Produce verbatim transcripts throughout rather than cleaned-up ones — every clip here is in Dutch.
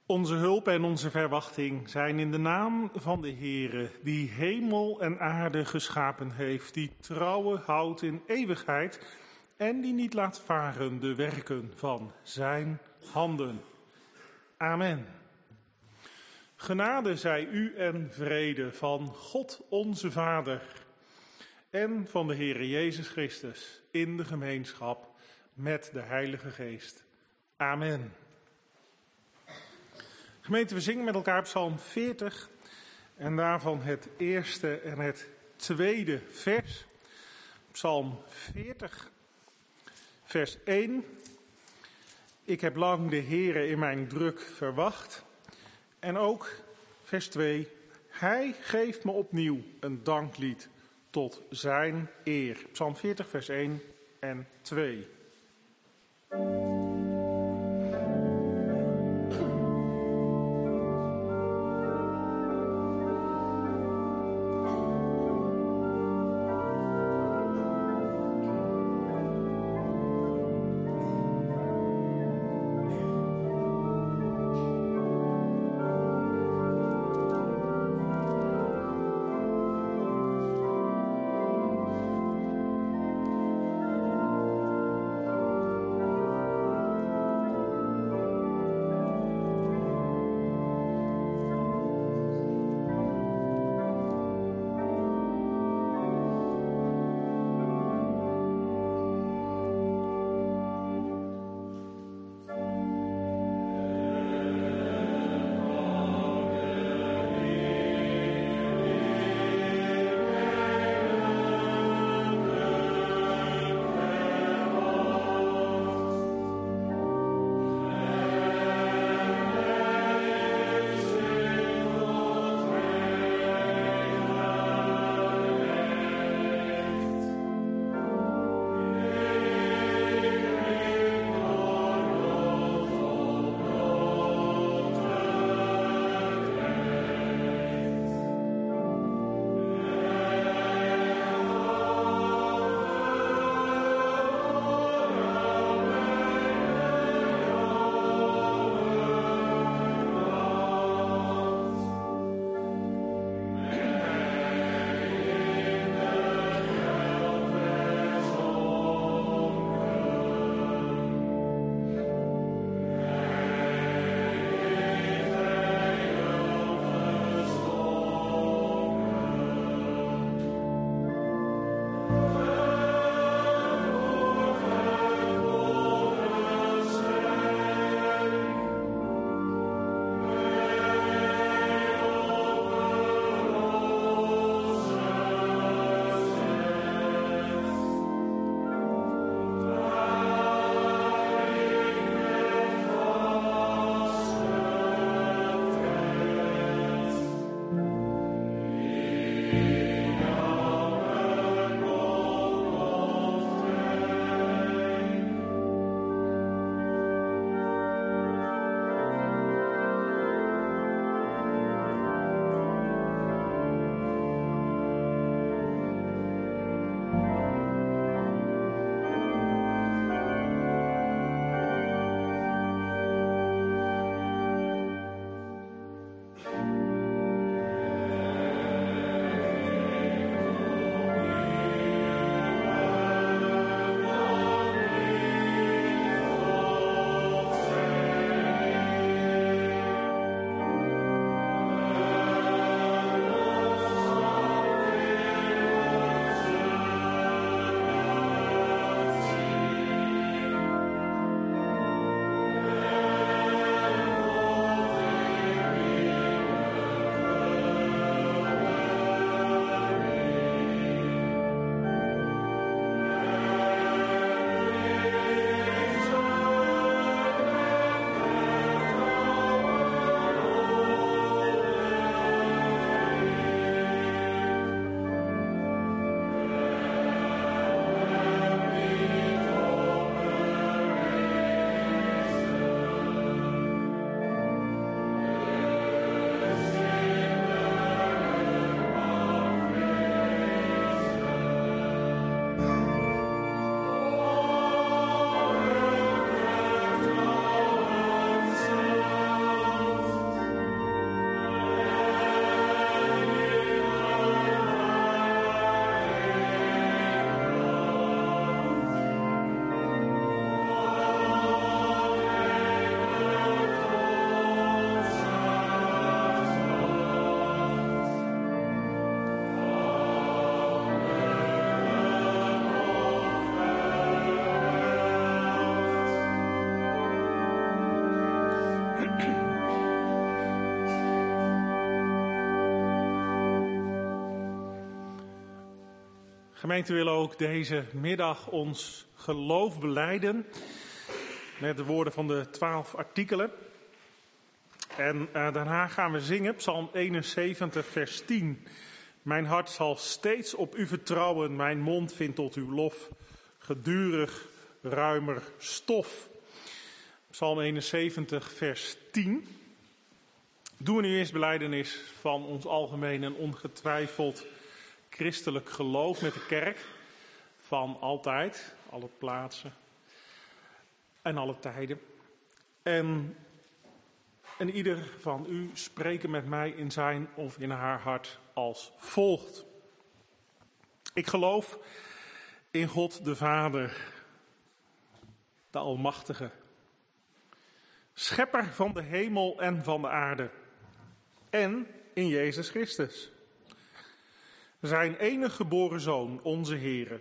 Onze hulp en onze verwachting zijn in de naam van de Heere, die hemel en aarde geschapen heeft, die trouwe houdt in eeuwigheid en die niet laat varen de werken van zijn handen. Amen. Genade zij u en vrede van God onze Vader en van de Heere Jezus Christus in de gemeenschap met de Heilige Geest. Amen. Gemeente, we zingen met elkaar Psalm veertig en daarvan het eerste en het tweede vers. Psalm veertig, vers één. Ik heb lang de Heere in mijn druk verwacht. En ook vers twee. Hij geeft me opnieuw een danklied tot zijn eer. Psalm veertig, vers één en twee. Gemeente willen ook deze middag ons geloof belijden met de woorden van de twaalf artikelen. En uh, daarna gaan we zingen, Psalm eenenzeventig, vers tien. Mijn hart zal steeds op u vertrouwen, mijn mond vindt tot uw lof gedurig ruimer stof. Psalm eenenzeventig, vers tien. Doen we nu eerst belijdenis van ons algemeen en ongetwijfeld christelijk geloof met de kerk. Van altijd, alle plaatsen en alle tijden. En, en ieder van u spreken met mij in zijn of in haar hart als volgt. Ik geloof in God de Vader, de Almachtige, schepper van de hemel en van de aarde. En in Jezus Christus, zijn enige geboren Zoon, onze Heere,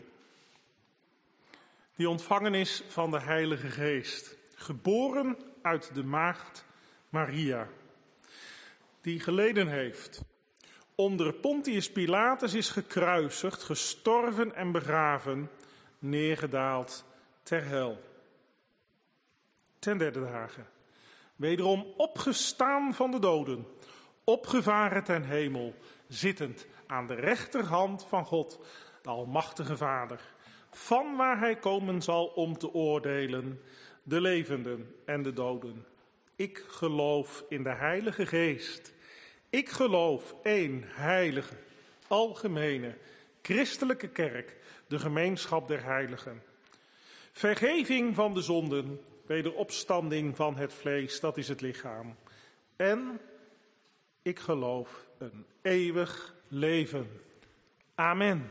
die ontvangen is van de Heilige Geest, geboren uit de maagd Maria, die geleden heeft, onder Pontius Pilatus is gekruisigd, gestorven en begraven, neergedaald ter hel. Ten derde dagen, wederom opgestaan van de doden, opgevaren ten hemel, zittend aan de rechterhand van God, de Almachtige Vader, van waar hij komen zal om te oordelen de levenden en de doden. Ik geloof in de Heilige Geest. Ik geloof één heilige, algemene, christelijke kerk, de gemeenschap der heiligen. Vergeving van de zonden, wederopstanding van het vlees, dat is het lichaam. En ik geloof een eeuwig leven. Amen.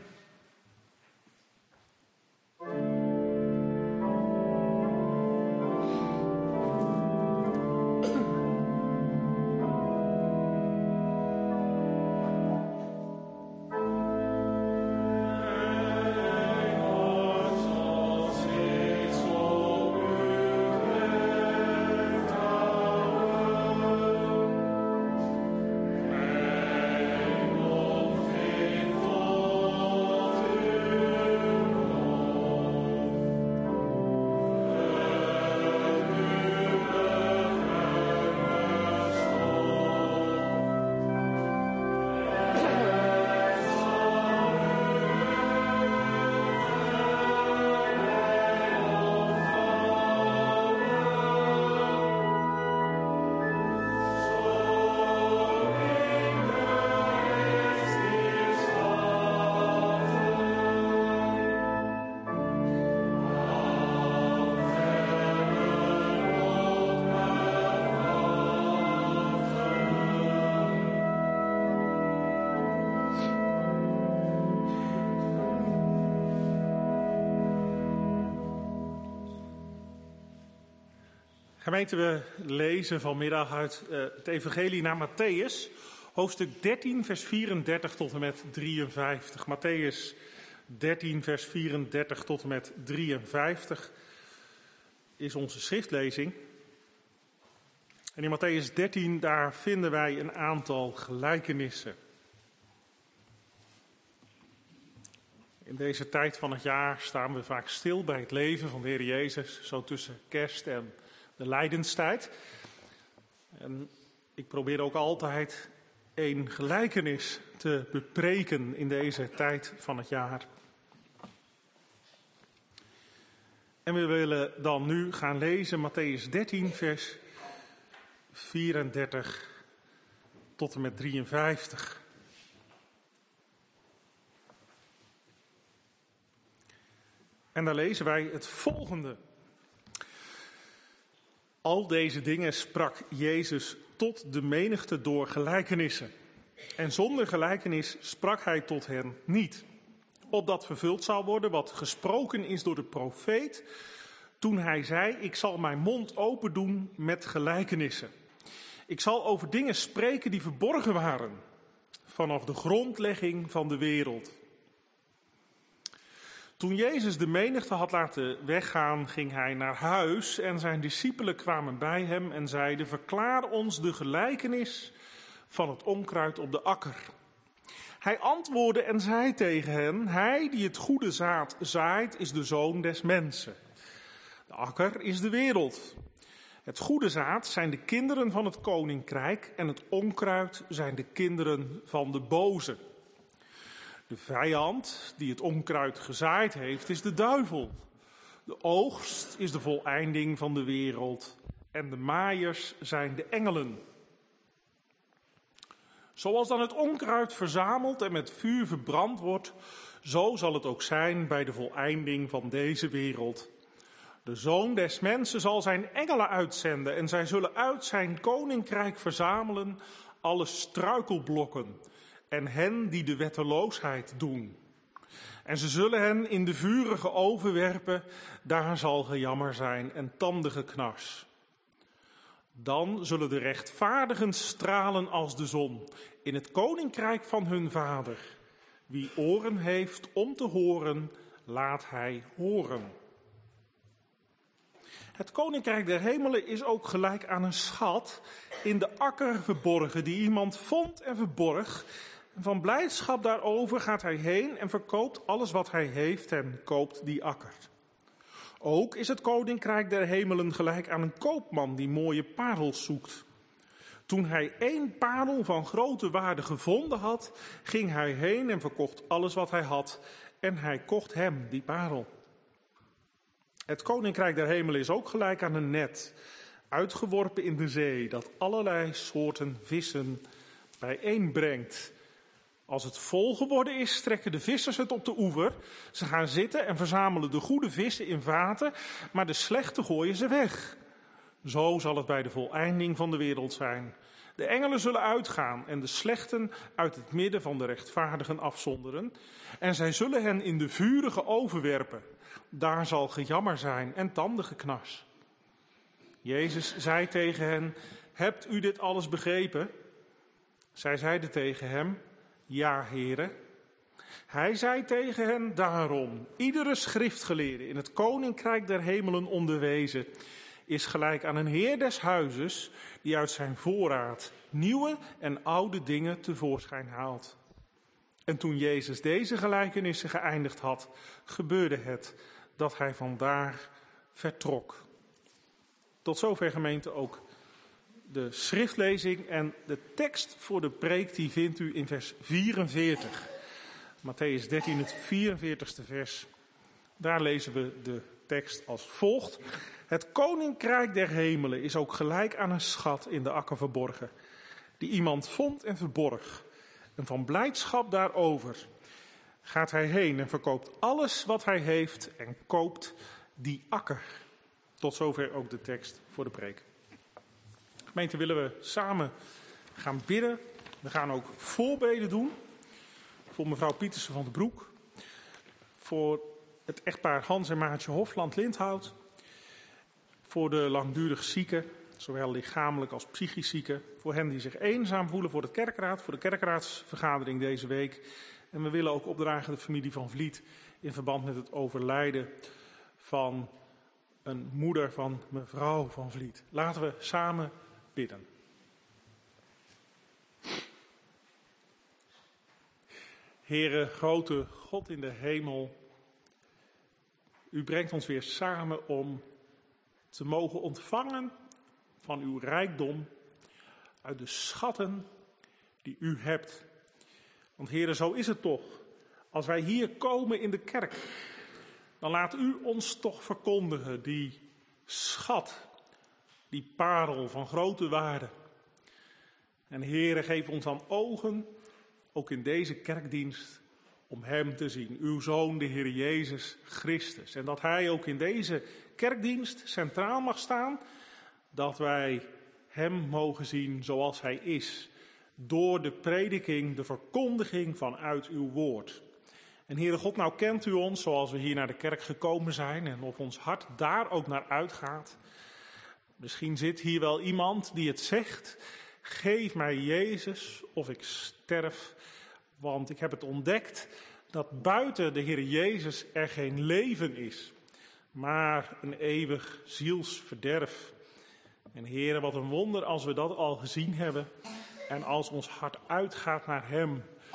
Gemeente, we lezen vanmiddag uit uh, het evangelie naar Matthäus, hoofdstuk dertien, vers vierendertig tot en met drieënvijftig. Matthäus dertien, vers vierendertig tot en met drieënvijftig is onze schriftlezing. En in Matthäus dertien, daar vinden wij een aantal gelijkenissen. In deze tijd van het jaar staan we vaak stil bij het leven van de Heer Jezus, zo tussen kerst en de lijdenstijd. En ik probeer ook altijd een gelijkenis te bepreken in deze tijd van het jaar. En we willen dan nu gaan lezen Matthäus dertien, vers vierendertig tot en met drieënvijftig. En daar lezen wij het volgende. Al deze dingen sprak Jezus tot de menigte door gelijkenissen. En zonder gelijkenis sprak hij tot hen niet. Opdat vervuld zou worden wat gesproken is door de profeet, toen hij zei, ik zal mijn mond open doen met gelijkenissen. Ik zal over dingen spreken die verborgen waren, vanaf de grondlegging van de wereld. Toen Jezus de menigte had laten weggaan, ging hij naar huis en zijn discipelen kwamen bij hem en zeiden, verklaar ons de gelijkenis van het onkruid op de akker. Hij antwoordde en zei tegen hen: hij die het goede zaad zaait, is de zoon des mensen. De akker is de wereld. Het goede zaad zijn de kinderen van het koninkrijk en het onkruid zijn de kinderen van de boze. De vijand die het onkruid gezaaid heeft, is de duivel. De oogst is de voleinding van de wereld en de maaiers zijn de engelen. Zoals dan het onkruid verzameld en met vuur verbrand wordt, zo zal het ook zijn bij de voleinding van deze wereld. De Zoon des Mensen zal zijn engelen uitzenden en zij zullen uit zijn koninkrijk verzamelen alle struikelblokken en hen die de wetteloosheid doen. En ze zullen hen in de vurige oven werpen, daar zal gejammer zijn en tandengeknars. Dan zullen de rechtvaardigen stralen als de zon in het koninkrijk van hun vader. Wie oren heeft om te horen, laat hij horen. Het koninkrijk der hemelen is ook gelijk aan een schat in de akker verborgen, die iemand vond en verborg. En van blijdschap daarover gaat hij heen en verkoopt alles wat hij heeft en koopt die akker. Ook is het koninkrijk der hemelen gelijk aan een koopman die mooie parels zoekt. Toen hij één parel van grote waarde gevonden had, ging hij heen en verkocht alles wat hij had en hij kocht hem die parel. Het koninkrijk der hemelen is ook gelijk aan een net, uitgeworpen in de zee, dat allerlei soorten vissen bijeenbrengt. Als het vol geworden is, trekken de vissers het op de oever. Ze gaan zitten en verzamelen de goede vissen in vaten, maar de slechte gooien ze weg. Zo zal het bij de voleinding van de wereld zijn. De engelen zullen uitgaan en de slechten uit het midden van de rechtvaardigen afzonderen. En zij zullen hen in de vurige oven werpen. Daar zal gejammer zijn en tandengeknars. Jezus zei tegen hen: hebt u dit alles begrepen? Zij zeiden tegen hem: ja, heren. Hij zei tegen hen: daarom, iedere schriftgeleerde in het koninkrijk der hemelen onderwezen is gelijk aan een heer des huizes die uit zijn voorraad nieuwe en oude dingen tevoorschijn haalt. En toen Jezus deze gelijkenissen geëindigd had, gebeurde het dat hij vandaar vertrok. Tot zover, gemeente, ook de schriftlezing en de tekst voor de preek, die vindt u in vers vierenveertig. Mattheüs dertien, het vierenveertigste vers. Daar lezen we de tekst als volgt. Het koninkrijk der hemelen is ook gelijk aan een schat in de akker verborgen, die iemand vond en verborg. En van blijdschap daarover gaat hij heen en verkoopt alles wat hij heeft en koopt die akker. Tot zover ook de tekst voor de preek. Gemeente, willen we samen gaan bidden. We gaan ook voorbeden doen voor mevrouw Pietersen van de Broek, voor het echtpaar Hans en Maartje Hofland Lindhout, voor de langdurig zieken, zowel lichamelijk als psychisch zieken, voor hen die zich eenzaam voelen, voor de kerkraad, voor de kerkraadsvergadering deze week. En we willen ook opdragen de familie van Vliet in verband met het overlijden van een moeder van mevrouw van Vliet. Laten we samen bidden. Heere, grote God in de hemel, u brengt ons weer samen om te mogen ontvangen van uw rijkdom uit de schatten die u hebt. Want Heere, zo is het toch. Als wij hier komen in de kerk, dan laat u ons toch verkondigen die schat, die parel van grote waarde. En Heere, geef ons dan ogen, ook in deze kerkdienst, om hem te zien, uw Zoon, de Heer Jezus Christus. En dat hij ook in deze kerkdienst centraal mag staan, dat wij hem mogen zien zoals hij is, door de prediking, de verkondiging vanuit uw woord. En Heere God, nou kent u ons zoals we hier naar de kerk gekomen zijn en of ons hart daar ook naar uitgaat. Misschien zit hier wel iemand die het zegt: geef mij Jezus of ik sterf, want ik heb het ontdekt dat buiten de Heer Jezus er geen leven is, maar een eeuwig zielsverderf. En Heere, wat een wonder als we dat al gezien hebben en als ons hart uitgaat naar hem,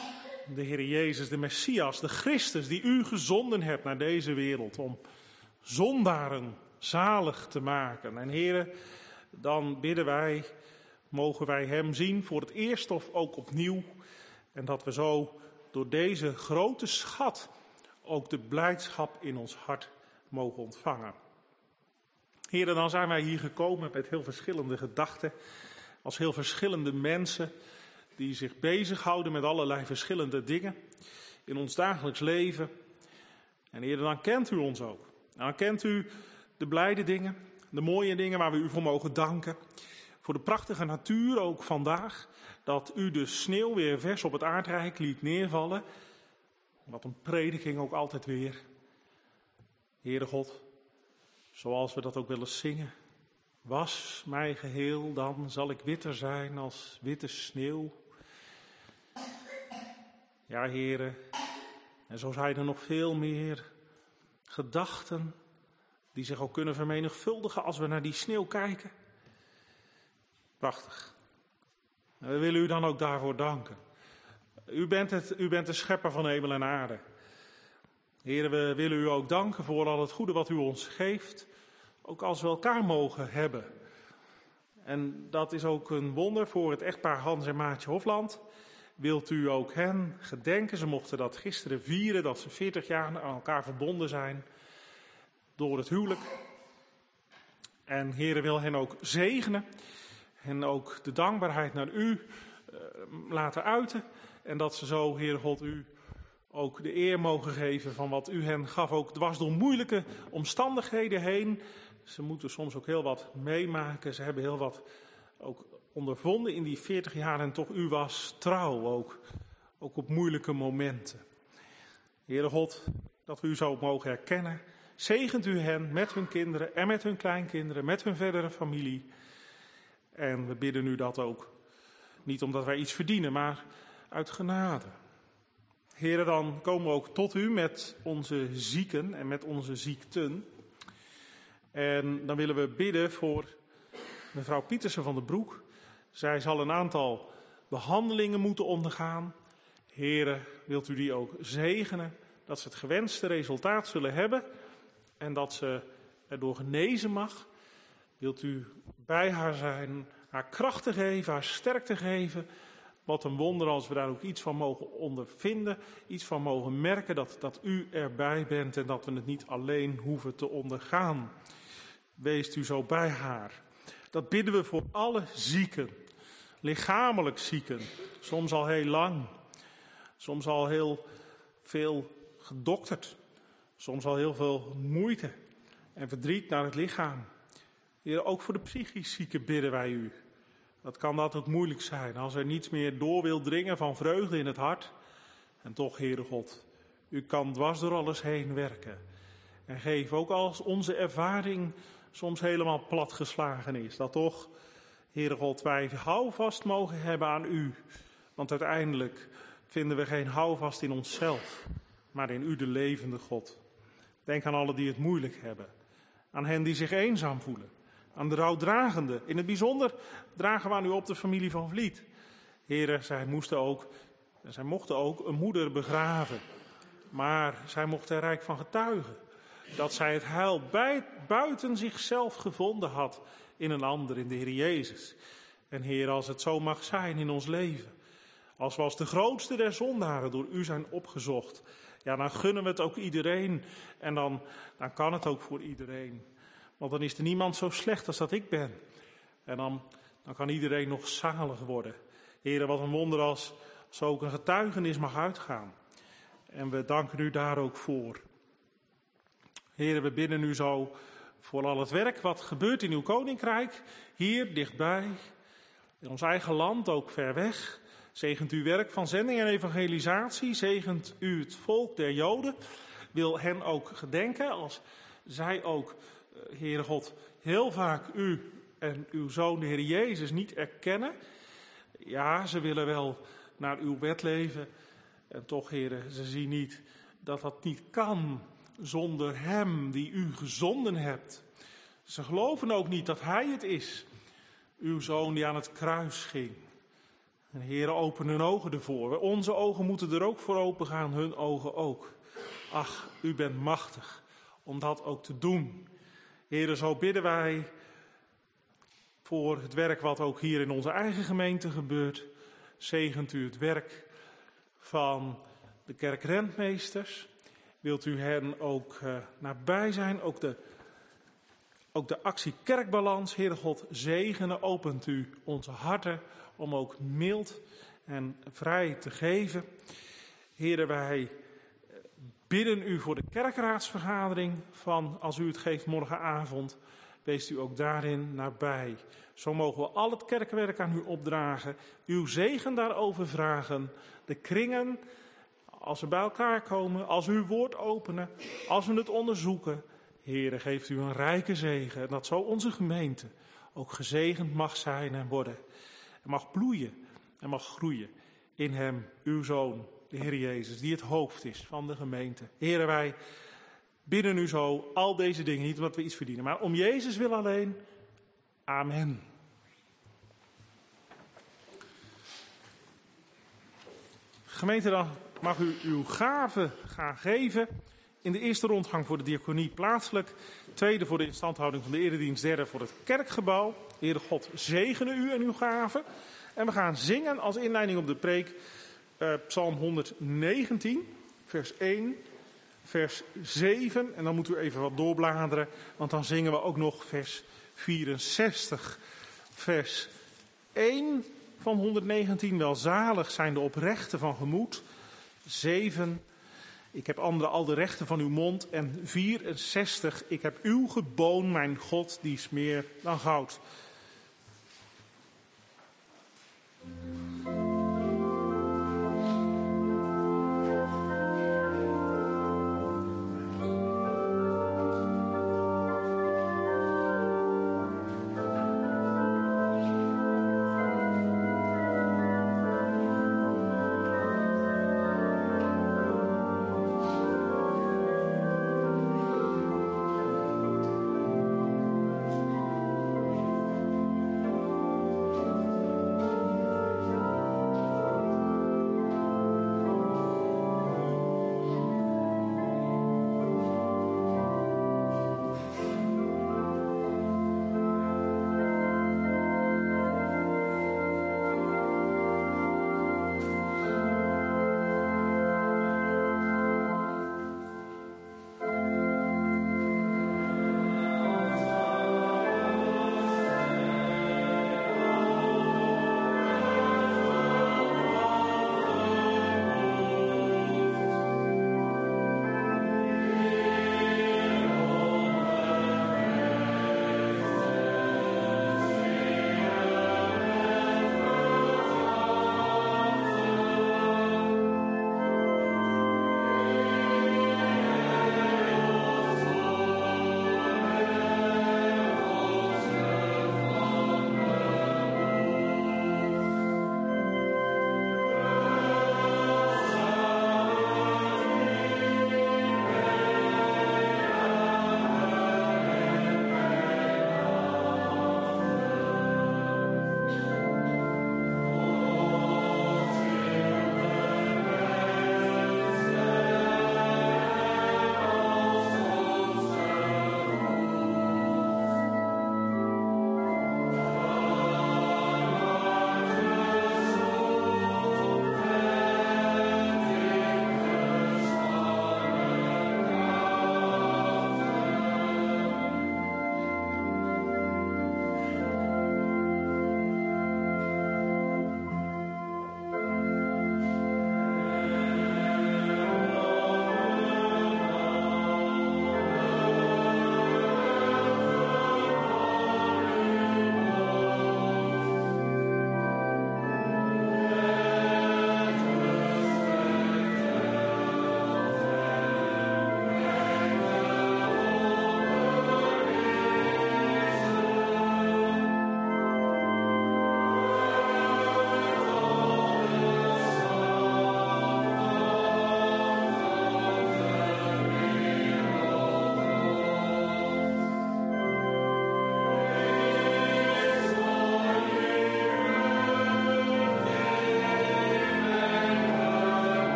de Heer Jezus, de Messias, de Christus die u gezonden hebt naar deze wereld om zondaren zalig te maken. En Heere, dan bidden wij, mogen wij hem zien voor het eerst of ook opnieuw. En dat we zo door deze grote schat ook de blijdschap in ons hart mogen ontvangen. Heere, dan zijn wij hier gekomen met heel verschillende gedachten, als heel verschillende mensen die zich bezighouden met allerlei verschillende dingen in ons dagelijks leven. En Heere, dan kent u ons ook. Dan kent u de blijde dingen, de mooie dingen waar we u voor mogen danken. Voor de prachtige natuur ook vandaag, dat u de sneeuw weer vers op het aardrijk liet neervallen. Wat een prediking ook altijd weer. Heere God, zoals we dat ook willen zingen. Was mij geheel, dan zal ik witter zijn als witte sneeuw. Ja, Heere, en zo zijn er nog veel meer gedachten die zich ook kunnen vermenigvuldigen als we naar die sneeuw kijken. Prachtig. En we willen u dan ook daarvoor danken. U bent, het, u bent de schepper van hemel en aarde. Heere, we willen u ook danken voor al het goede wat u ons geeft. Ook als we elkaar mogen hebben. En dat is ook een wonder voor het echtpaar Hans en Maartje Hofland. Wilt u ook hen gedenken? Ze mochten dat gisteren vieren, dat ze veertig jaar aan elkaar verbonden zijn door het huwelijk. En Heere wil hen ook zegenen. En ook de dankbaarheid naar u uh, laten uiten. En dat ze zo, Heere God, u ook de eer mogen geven van wat u hen gaf. Ook dwars door moeilijke omstandigheden heen. Ze moeten soms ook heel wat meemaken. Ze hebben heel wat ook ondervonden in die veertig jaar. En toch, u was trouw ook. Ook op moeilijke momenten. Heere God, dat we u zo mogen herkennen. Zegent u hen met hun kinderen en met hun kleinkinderen. Met hun verdere familie. En we bidden u dat ook. Niet omdat wij iets verdienen, maar uit genade. Heren, dan komen we ook tot u met onze zieken en met onze ziekten. En dan willen we bidden voor mevrouw Pietersen van den Broek. Zij zal een aantal behandelingen moeten ondergaan. Heren, wilt u die ook zegenen, dat ze het gewenste resultaat zullen hebben en dat ze erdoor genezen mag. Wilt u bij haar zijn, haar kracht te geven, haar sterkte geven. Wat een wonder als we daar ook iets van mogen ondervinden, iets van mogen merken dat, dat u erbij bent en dat we het niet alleen hoeven te ondergaan. Weest u zo bij haar. Dat bidden we voor alle zieken, lichamelijk zieken, soms al heel lang, soms al heel veel gedokterd, soms al heel veel moeite en verdriet naar het lichaam. Heer, ook voor de psychisch zieken bidden wij u. Dat kan dat ook moeilijk zijn als er niets meer door wil dringen van vreugde in het hart. En toch, Heere God, u kan dwars door alles heen werken. En geef ook als onze ervaring soms helemaal platgeslagen is. Dat toch, Heere God, wij houvast mogen hebben aan u. Want uiteindelijk vinden we geen houvast in onszelf, maar in u de levende God. Denk aan allen die het moeilijk hebben. Aan hen die zich eenzaam voelen. Aan de rouwdragenden. In het bijzonder dragen we aan u op de familie van Vliet. Heren, zij moesten ook, zij mochten ook een moeder begraven. Maar zij mochten er rijk van getuigen. Dat zij het heil bij, buiten zichzelf gevonden had in een ander, in de Heer Jezus. En Heer, als het zo mag zijn in ons leven. Als we als de grootste der zondaren door u zijn opgezocht. Ja, dan gunnen we het ook iedereen. En dan, dan kan het ook voor iedereen. Want dan is er niemand zo slecht als dat ik ben. En dan, dan kan iedereen nog zalig worden. Heren, wat een wonder als zo ook een getuigenis mag uitgaan. En we danken u daar ook voor. Heren, we bidden u zo voor al het werk wat gebeurt in uw koninkrijk. Hier dichtbij, in ons eigen land, ook ver weg. Zegent uw werk van zending en evangelisatie. Zegent u het volk der Joden. Wil hen ook gedenken als zij ook, Heere God, heel vaak u en uw Zoon, de Heer Jezus, niet erkennen. Ja, ze willen wel naar uw wet leven. En toch, Heere, ze zien niet dat dat niet kan zonder hem die u gezonden hebt. Ze geloven ook niet dat hij het is, uw Zoon die aan het kruis ging. En Heere, open hun ogen ervoor. Onze ogen moeten er ook voor open gaan, hun ogen ook. Ach, u bent machtig om dat ook te doen. Heere, zo bidden wij voor het werk wat ook hier in onze eigen gemeente gebeurt. Zegent u het werk van de kerkrentmeesters. Wilt u hen ook uh, nabij zijn, ook de, ook de actie Kerkbalans. Heere God, zegenen, opent u onze harten om ook mild en vrij te geven. Heere, wij bidden u voor de kerkraadsvergadering van, als u het geeft morgenavond, wees u ook daarin nabij. Zo mogen we al het kerkwerk aan u opdragen, uw zegen daarover vragen, de kringen, als we bij elkaar komen, als we uw woord openen, als we het onderzoeken. Heere, geeft u een rijke zegen, en dat zo onze gemeente ook gezegend mag zijn en worden. En mag bloeien en mag groeien in hem, uw Zoon, de Heer Jezus, die het hoofd is van de gemeente. Heere, wij bidden u zo al deze dingen, niet omdat we iets verdienen, maar om Jezus wil alleen. Amen. Gemeente, dan mag u uw gave gaan geven. In de eerste rondgang voor de diaconie plaatselijk. Tweede voor de instandhouding van de eredienst. Derde voor het kerkgebouw. Heere God, zegene u en uw gaven. En we gaan zingen als inleiding op de preek uh, Psalm honderdnegentien, vers één, vers zeven. En dan moeten we even wat doorbladeren, want dan zingen we ook nog vers vierenzestig. Vers één van honderdnegentien, welzalig zijn de oprechten van gemoed. zeven, ik heb anderen al de rechten van uw mond. En vierenzestig, ik heb uw geboon, mijn God, die is meer dan goud.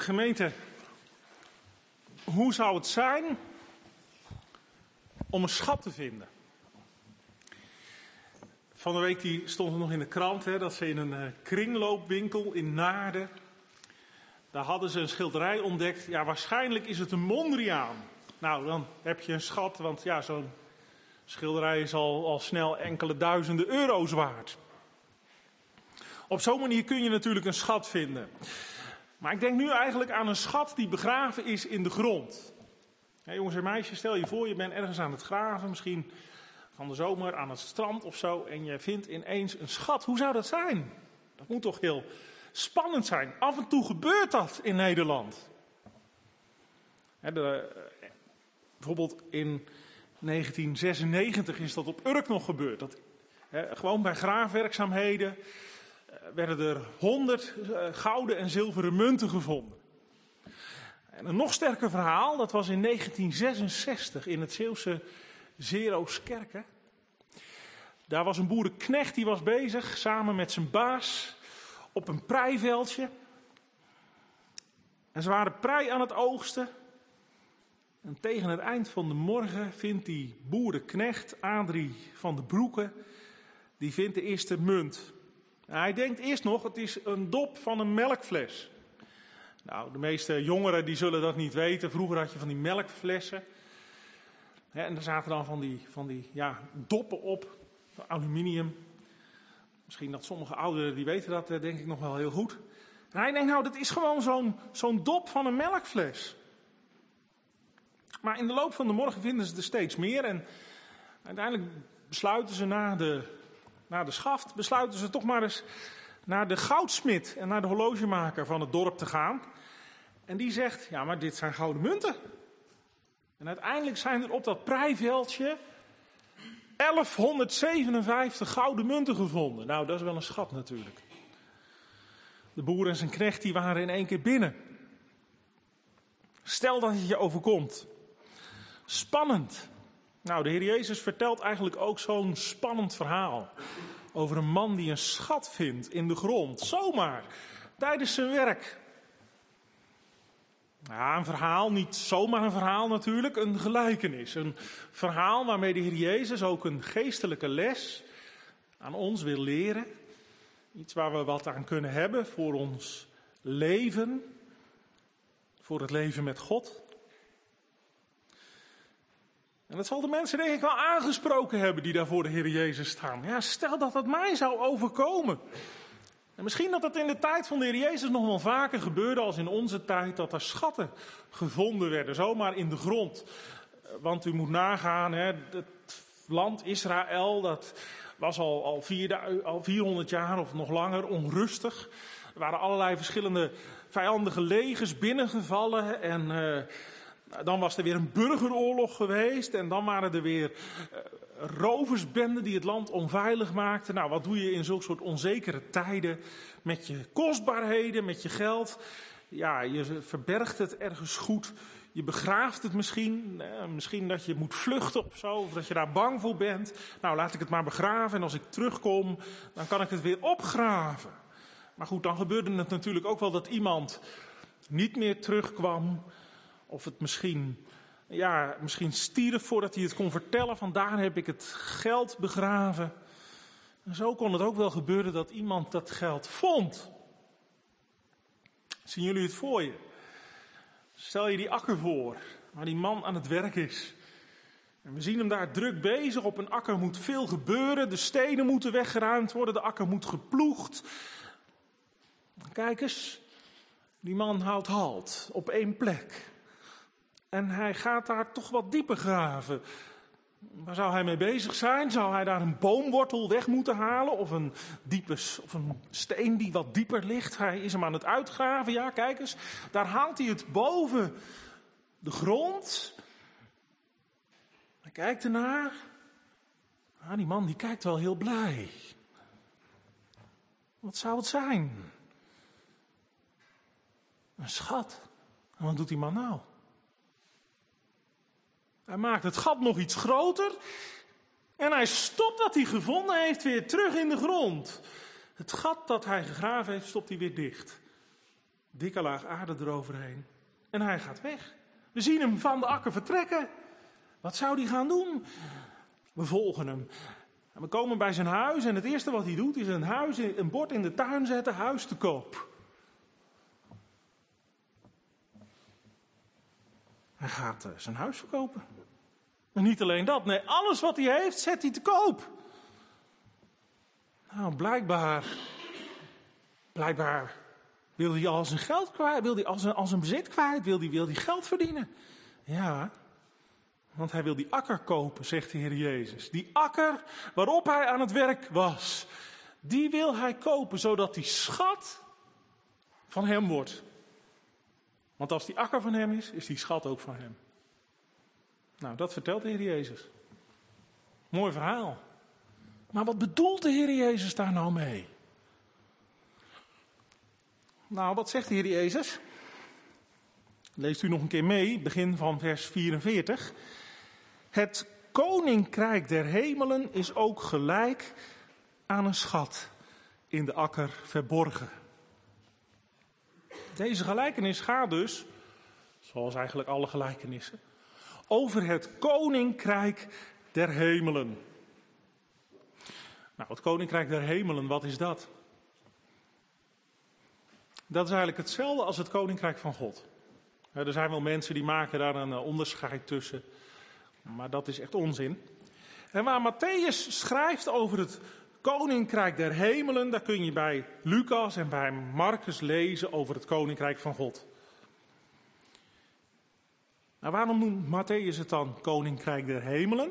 Gemeente, hoe zou het zijn om een schat te vinden? Van de week die stond er nog in de krant hè, dat ze in een uh, kringloopwinkel in Naarden, daar hadden ze een schilderij ontdekt. Ja, waarschijnlijk is het een Mondriaan. Nou, dan heb je een schat, want ja, zo'n schilderij is al, al snel enkele duizenden euro's waard. Op zo'n manier kun je natuurlijk een schat vinden. Maar ik denk nu eigenlijk aan een schat die begraven is in de grond. Ja, jongens en meisjes, stel je voor, je bent ergens aan het graven, misschien van de zomer aan het strand of zo, en je vindt ineens een schat. Hoe zou dat zijn? Dat moet toch heel spannend zijn. Af en toe gebeurt dat in Nederland. He, de, bijvoorbeeld in negentien zesennegentig is dat op Urk nog gebeurd. Dat, he, gewoon bij graafwerkzaamheden werden er honderd uh, gouden en zilveren munten gevonden. En een nog sterker verhaal, dat was in negentien zesenzestig in het Zeeuwse Zerooskerke. Daar was een boerenknecht die was bezig samen met zijn baas op een preiveldje. En ze waren prei aan het oogsten. En tegen het eind van de morgen vindt die boerenknecht, Adrie van de Broeke, die vindt de eerste munt. Nou, hij denkt eerst nog, het is een dop van een melkfles. Nou, de meeste jongeren die zullen dat niet weten. Vroeger had je van die melkflessen. Hè, en daar zaten dan van die, van die ja, doppen op, aluminium. Misschien dat sommige ouderen, die weten dat denk ik nog wel heel goed. En hij denkt, nou, dat is gewoon zo'n, zo'n dop van een melkfles. Maar in de loop van de morgen vinden ze er steeds meer. En uiteindelijk besluiten ze na de, na de schaft, besluiten ze toch maar eens naar de goudsmid en naar de horlogemaker van het dorp te gaan. En die zegt, ja, maar dit zijn gouden munten. En uiteindelijk zijn er op dat preiveldje elfhonderdzevenenvijftig gouden munten gevonden. Nou, dat is wel een schat natuurlijk. De boer en zijn knecht die waren in één keer binnen. Stel dat het je overkomt. Spannend. Nou, de Heer Jezus vertelt eigenlijk ook zo'n spannend verhaal. Over een man die een schat vindt in de grond. Zomaar. Tijdens zijn werk. Ja, een verhaal, niet zomaar een verhaal natuurlijk. Een gelijkenis. Een verhaal waarmee de Heer Jezus ook een geestelijke les aan ons wil leren. Iets waar we wat aan kunnen hebben voor ons leven. Voor het leven met God. En dat zal de mensen denk ik wel aangesproken hebben die daar voor de Heer Jezus staan. Ja, stel dat dat mij zou overkomen. En misschien dat het in de tijd van de Heer Jezus nog wel vaker gebeurde als in onze tijd, dat er schatten gevonden werden, zomaar in de grond. Want u moet nagaan, hè, het land Israël, dat was al, al, vier, al vierhonderd jaar of nog langer onrustig. Er waren allerlei verschillende vijandige legers binnengevallen en uh, dan was er weer een burgeroorlog geweest en dan waren er weer uh, roversbenden die het land onveilig maakten. Nou, wat doe je in zulke soort onzekere tijden met je kostbaarheden, met je geld? Ja, je verbergt het ergens goed. Je begraaft het misschien. Eh, misschien dat je moet vluchten of zo. Of dat je daar bang voor bent. Nou, laat ik het maar begraven. En als ik terugkom, dan kan ik het weer opgraven. Maar goed, dan gebeurde het natuurlijk ook wel dat iemand niet meer terugkwam. Of het misschien, ja, misschien stierf voordat hij het kon vertellen. Van daar heb ik het geld begraven. En zo kon het ook wel gebeuren dat iemand dat geld vond. Zien jullie het voor je? Stel je die akker voor, waar die man aan het werk is. En we zien hem daar druk bezig. Op een akker moet veel gebeuren. De stenen moeten weggeruimd worden. De akker moet geploegd. Kijk eens, die man houdt halt op één plek. En hij gaat daar toch wat dieper graven. Waar zou hij mee bezig zijn? Zou hij daar een boomwortel weg moeten halen? Of een, diepe, of een steen die wat dieper ligt? Hij is hem aan het uitgraven. Ja, kijk eens. Daar haalt hij het boven de grond. Hij kijkt ernaar. Ah, die man die kijkt wel heel blij. Wat zou het zijn? Een schat. En wat doet die man nou? Hij maakt het gat nog iets groter. En hij stopt wat hij gevonden heeft weer terug in de grond. Het gat dat hij gegraven heeft, stopt hij weer dicht. Dikke laag aarde eroverheen. En hij gaat weg. We zien hem van de akker vertrekken. Wat zou hij gaan doen? We volgen hem. En we komen bij zijn huis en het eerste wat hij doet is een, huis, een bord in de tuin zetten, huis te koop. Hij gaat uh, zijn huis verkopen. En niet alleen dat, nee, alles wat hij heeft zet hij te koop. Nou, blijkbaar, blijkbaar wil hij al zijn geld kwijt, wil hij al zijn, al zijn bezit kwijt, wil hij, wil hij geld verdienen. Ja, want hij wil die akker kopen, zegt de Heer Jezus. Die akker waarop hij aan het werk was, die wil hij kopen, zodat die schat van hem wordt. Want als die akker van hem is, is die schat ook van hem. Nou, dat vertelt de Heer Jezus. Mooi verhaal. Maar wat bedoelt de Heer Jezus daar nou mee? Nou, wat zegt de Heer Jezus? Leest u nog een keer mee, begin van vers vierenveertig. Het koninkrijk der hemelen is ook gelijk aan een schat in de akker verborgen. Deze gelijkenis gaat dus, zoals eigenlijk alle gelijkenissen, over het koninkrijk der hemelen. Nou, het koninkrijk der hemelen, wat is dat? Dat is eigenlijk hetzelfde als het koninkrijk van God. Er zijn wel mensen die maken daar een onderscheid tussen, maar dat is echt onzin. En waar Mattheüs schrijft over het koninkrijk der hemelen, daar kun je bij Lucas en bij Marcus lezen over het koninkrijk van God. Nou, waarom noemt Mattheüs het dan koninkrijk der hemelen?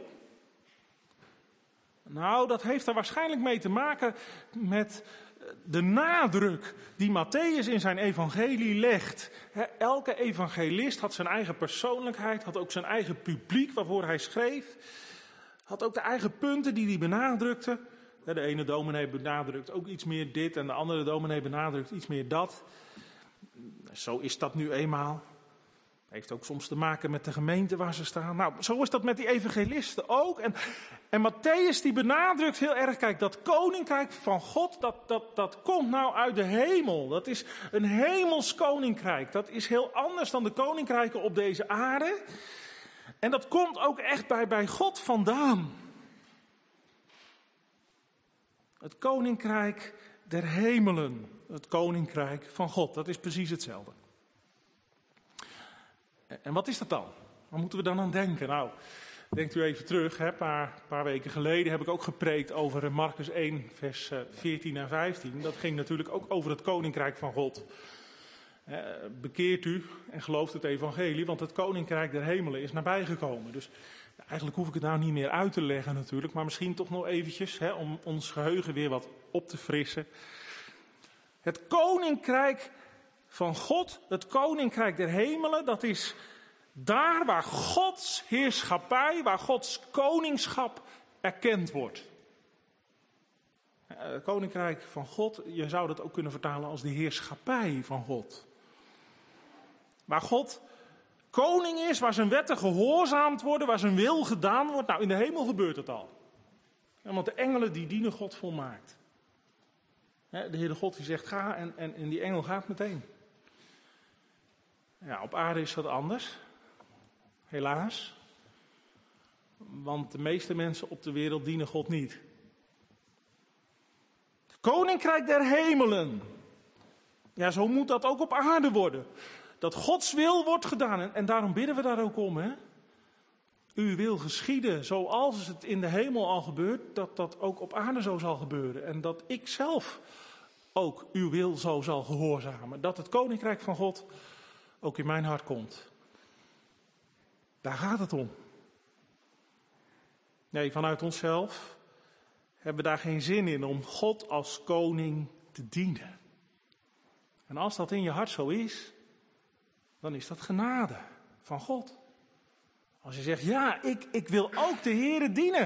Nou, dat heeft er waarschijnlijk mee te maken met de nadruk die Mattheüs in zijn evangelie legt. Elke evangelist had zijn eigen persoonlijkheid, had ook zijn eigen publiek waarvoor hij schreef. Had ook de eigen punten die hij benadrukte. De ene dominee benadrukt ook iets meer dit en de andere dominee benadrukt iets meer dat. Zo is dat nu eenmaal. Heeft ook soms te maken met de gemeente waar ze staan. Nou, zo is dat met die evangelisten ook. En, en Mattheüs die benadrukt heel erg, kijk, dat koninkrijk van God, dat, dat, dat komt nou uit de hemel. Dat is een hemels koninkrijk. Dat is heel anders dan de koninkrijken op deze aarde. En dat komt ook echt bij, bij God vandaan. Het koninkrijk der hemelen. Het koninkrijk van God. Dat is precies hetzelfde. En wat is dat dan? Waar moeten we dan aan denken? Nou, denkt u even terug. Een paar, paar weken geleden heb ik ook gepreekt over Marcus één, vers veertien en vijftien. Dat ging natuurlijk ook over het koninkrijk van God. Bekeert u en gelooft het evangelie, want het koninkrijk der hemelen is nabijgekomen. Dus eigenlijk hoef ik het nou niet meer uit te leggen natuurlijk, maar misschien toch nog eventjes, hè, om ons geheugen weer wat op te frissen. Het koninkrijk van God, het koninkrijk der hemelen, dat is daar waar Gods heerschappij, waar Gods koningschap erkend wordt. Het koninkrijk van God, je zou dat ook kunnen vertalen als de heerschappij van God. Waar God koning is, waar zijn wetten gehoorzaamd worden, waar zijn wil gedaan wordt. Nou, in de hemel gebeurt het al. Ja, want de engelen die dienen God volmaakt. De Heere God die zegt ga en, en, en die engel gaat meteen. Ja, op aarde is dat anders. Helaas. Want de meeste mensen op de wereld dienen God niet. Het koninkrijk der hemelen. Ja, zo moet dat ook op aarde worden. Dat Gods wil wordt gedaan. En, en daarom bidden we daar ook om, hè. Uw wil geschieden zoals het in de hemel al gebeurt, dat dat ook op aarde zo zal gebeuren. En dat ik zelf ook uw wil zo zal gehoorzamen. Dat het koninkrijk van God ook in mijn hart komt. Daar gaat het om. Nee, vanuit onszelf hebben we daar geen zin in om God als koning te dienen. En als dat in je hart zo is, dan is dat genade van God. Als je zegt, ja, ik, ik wil ook de Heere dienen.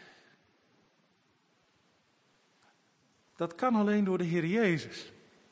Dat kan alleen door de Heer Jezus.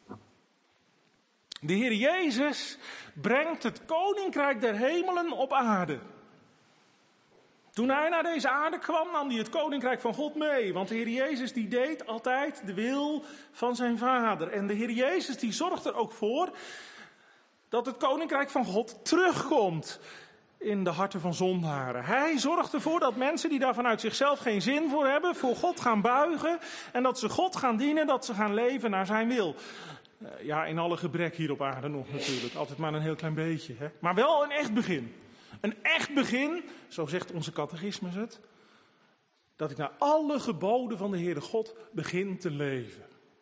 De Heer Jezus brengt het koninkrijk der hemelen op aarde. Toen hij naar deze aarde kwam, nam hij het koninkrijk van God mee. Want de Heer Jezus die deed altijd de wil van zijn Vader. En de Heer Jezus die zorgt er ook voor dat het koninkrijk van God terugkomt in de harten van zondaren. Hij zorgt ervoor dat mensen die daar vanuit zichzelf geen zin voor hebben, voor God gaan buigen. En dat ze God gaan dienen, dat ze gaan leven naar zijn wil. Ja, in alle gebrek hier op aarde nog natuurlijk. Altijd maar een heel klein beetje. Hè? Maar wel een echt begin. Een echt begin, zo zegt onze catechismus het, dat ik naar alle geboden van de Heere God begin te leven.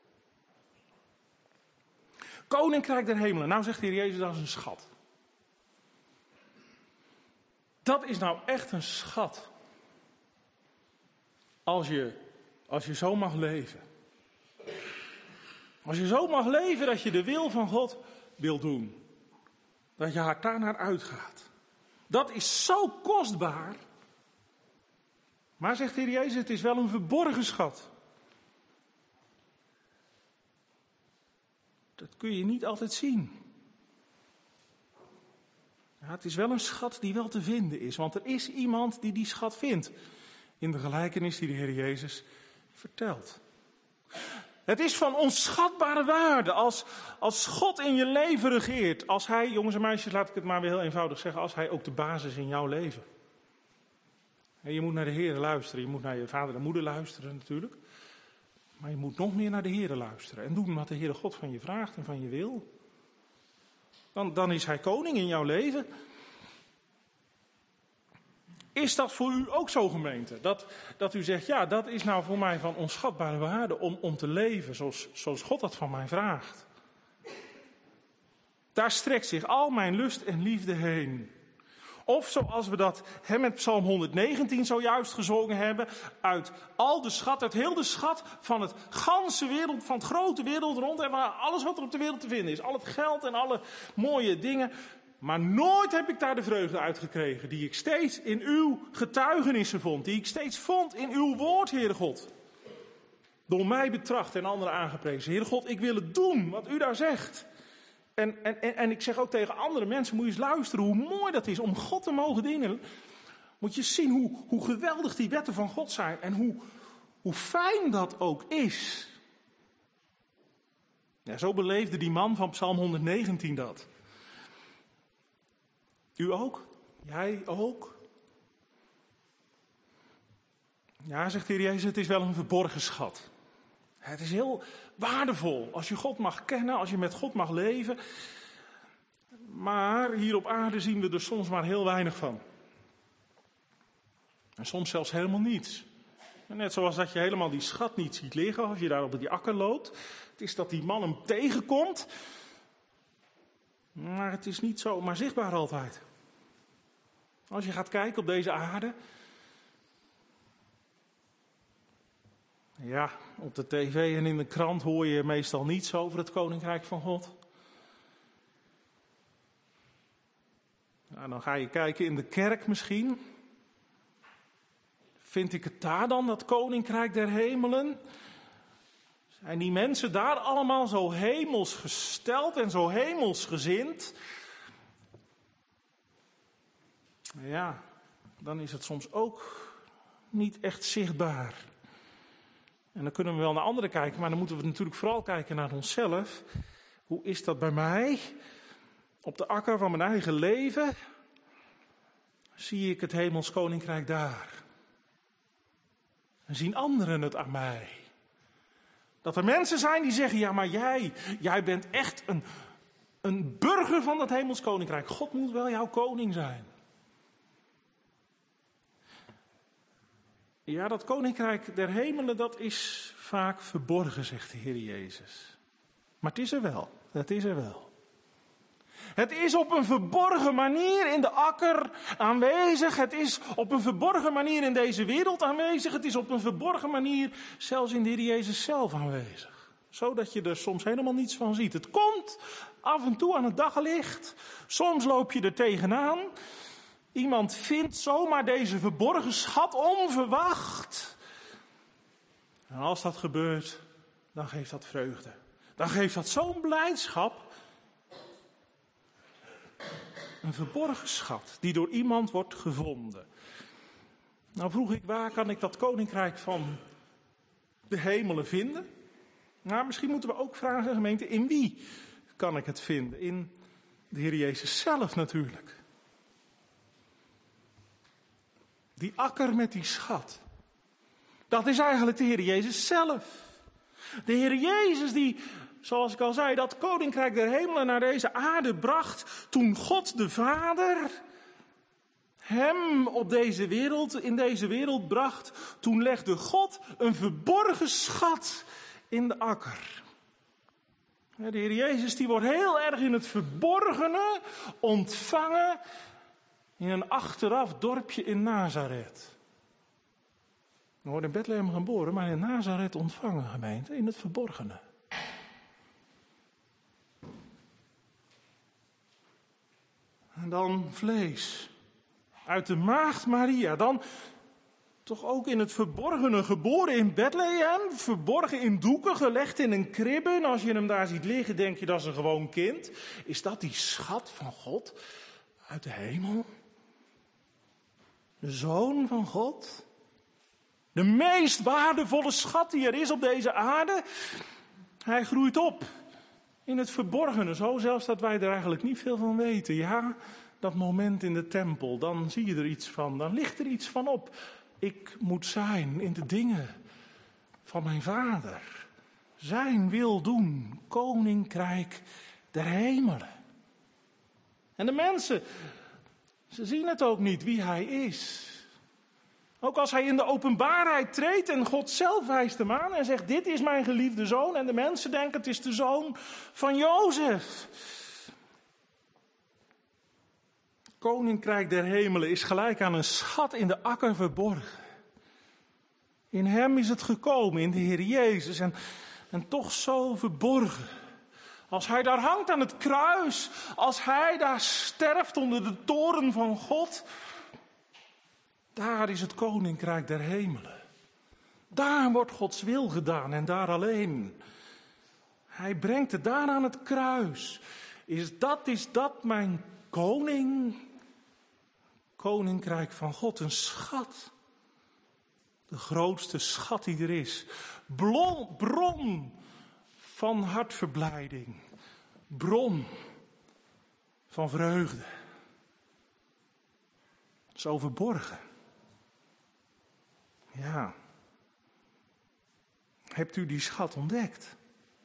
Koninkrijk der hemelen. Nou zegt de Heer Jezus, dat is een schat. Dat is nou echt een schat. Als je, als je zo mag leven. Als je zo mag leven dat je de wil van God wil doen. Dat je hart daar naar uitgaat. Dat is zo kostbaar. Maar zegt de Heer Jezus, het is wel een verborgen schat. Dat kun je niet altijd zien. Ja, het is wel een schat die wel te vinden is. Want er is iemand die die schat vindt. In de gelijkenis die de Heer Jezus vertelt. Het is van onschatbare waarde als, als God in je leven regeert. Als hij, jongens en meisjes, laat ik het maar weer heel eenvoudig zeggen. Als hij ook de basis in jouw leven. En je moet naar de Heer luisteren. Je moet naar je vader en moeder luisteren natuurlijk. Maar je moet nog meer naar de Heer luisteren. En doen wat de Heere God van je vraagt en van je wil. Dan, dan is hij koning in jouw leven. Is dat voor u ook zo, gemeente? Dat, dat u zegt, ja, dat is nou voor mij van onschatbare waarde om, om te leven zoals, zoals God dat van mij vraagt. Daar strekt zich al mijn lust en liefde heen. Of zoals we dat hè, met Psalm honderdnegentien zojuist gezongen hebben. Uit al de schat, uit heel de schat van het ganse wereld, van het grote wereld rond. En van alles wat er op de wereld te vinden is. Al het geld en alle mooie dingen. Maar nooit heb ik daar de vreugde uitgekregen die ik steeds in uw getuigenissen vond. Die ik steeds vond in uw woord, Heere God. Door mij betracht en anderen aangeprezen. Heere God, ik wil het doen wat u daar zegt. En, en, en, en ik zeg ook tegen andere mensen, moet je eens luisteren hoe mooi dat is om God te mogen dienen. Moet je zien hoe, hoe geweldig die wetten van God zijn en hoe, hoe fijn dat ook is. Ja, zo beleefde die man van Psalm honderdnegentien dat. U ook? Jij ook? Ja, zegt de Heer Jezus, het is wel een verborgen schat. Het is heel waardevol als je God mag kennen, als je met God mag leven. Maar hier op aarde zien we er soms maar heel weinig van. En soms zelfs helemaal niets. Net zoals dat je helemaal die schat niet ziet liggen als je daar op die akker loopt. Het is dat die man hem tegenkomt. Maar het is niet zomaar zichtbaar altijd. Als je gaat kijken op deze aarde. Ja, op de tv en in de krant hoor je meestal niets over het koninkrijk van God. Nou, dan ga je kijken in de kerk misschien. Vind ik het daar dan, dat koninkrijk der hemelen? Zijn die mensen daar allemaal zo hemels gesteld en zo hemels gezind? Ja, dan is het soms ook niet echt zichtbaar. En dan kunnen we wel naar anderen kijken, maar dan moeten we natuurlijk vooral kijken naar onszelf. Hoe is dat bij mij? Op de akker van mijn eigen leven zie ik het hemels koninkrijk daar. En zien anderen het aan mij. Dat er mensen zijn die zeggen, ja maar jij, jij bent echt een, een burger van dat hemels koninkrijk. God moet wel jouw koning zijn. Ja, dat koninkrijk der hemelen, dat is vaak verborgen, zegt de Heer Jezus. Maar het is er wel, het is er wel. Het is op een verborgen manier in de akker aanwezig. Het is op een verborgen manier in deze wereld aanwezig. Het is op een verborgen manier zelfs in de Heer Jezus zelf aanwezig. Zodat je er soms helemaal niets van ziet. Het komt af en toe aan het daglicht. Soms loop je er tegenaan. Iemand vindt zomaar deze verborgen schat onverwacht. En als dat gebeurt, dan geeft dat vreugde. Dan geeft dat zo'n blijdschap. Een verborgen schat die door iemand wordt gevonden. Nou vroeg ik, waar kan ik dat koninkrijk van de hemelen vinden? Nou, misschien moeten we ook vragen, gemeente, in wie kan ik het vinden? In de Heer Jezus zelf natuurlijk. Die akker met die schat. Dat is eigenlijk de Heer Jezus zelf. De Heer Jezus die, zoals ik al zei, dat koninkrijk der hemelen naar deze aarde bracht toen God de Vader hem op deze wereld, in deze wereld bracht. Toen legde God een verborgen schat in de akker. De Heer Jezus die wordt heel erg in het verborgene ontvangen in een achteraf dorpje in Nazareth. Hij wordt in Bethlehem geboren, maar in Nazareth ontvangen, gemeente, in het verborgene. En dan vlees uit de maagd Maria, dan toch ook in het verborgene geboren in Bethlehem, verborgen in doeken, gelegd in een kribbe. En als je hem daar ziet liggen, denk je dat is een gewoon kind. Is dat die schat van God uit de hemel? De Zoon van God? De meest waardevolle schat die er is op deze aarde. Hij groeit op in het verborgene, zo zelfs dat wij er eigenlijk niet veel van weten. Ja, dat moment in de tempel, dan zie je er iets van, dan ligt er iets van op. Ik moet zijn in de dingen van mijn Vader. Zijn wil doen, koninkrijk der hemelen. En de mensen, ze zien het ook niet wie hij is. Ook als hij in de openbaarheid treedt en God zelf wijst hem aan en zegt, dit is mijn geliefde zoon. En de mensen denken, het is de zoon van Jozef. Koninkrijk der hemelen is gelijk aan een schat in de akker verborgen. In hem is het gekomen, in de Heer Jezus. En, en toch zo verborgen. Als hij daar hangt aan het kruis. Als hij daar sterft onder de toren van God. Daar is het koninkrijk der hemelen. Daar wordt Gods wil gedaan en daar alleen. Hij brengt het daar aan het kruis. Is dat, is dat mijn koning? Koninkrijk van God, een schat. De grootste schat die er is. Bron, bron van hartverblijding. Bron van vreugde. Zo verborgen. Ja. Hebt u die schat ontdekt?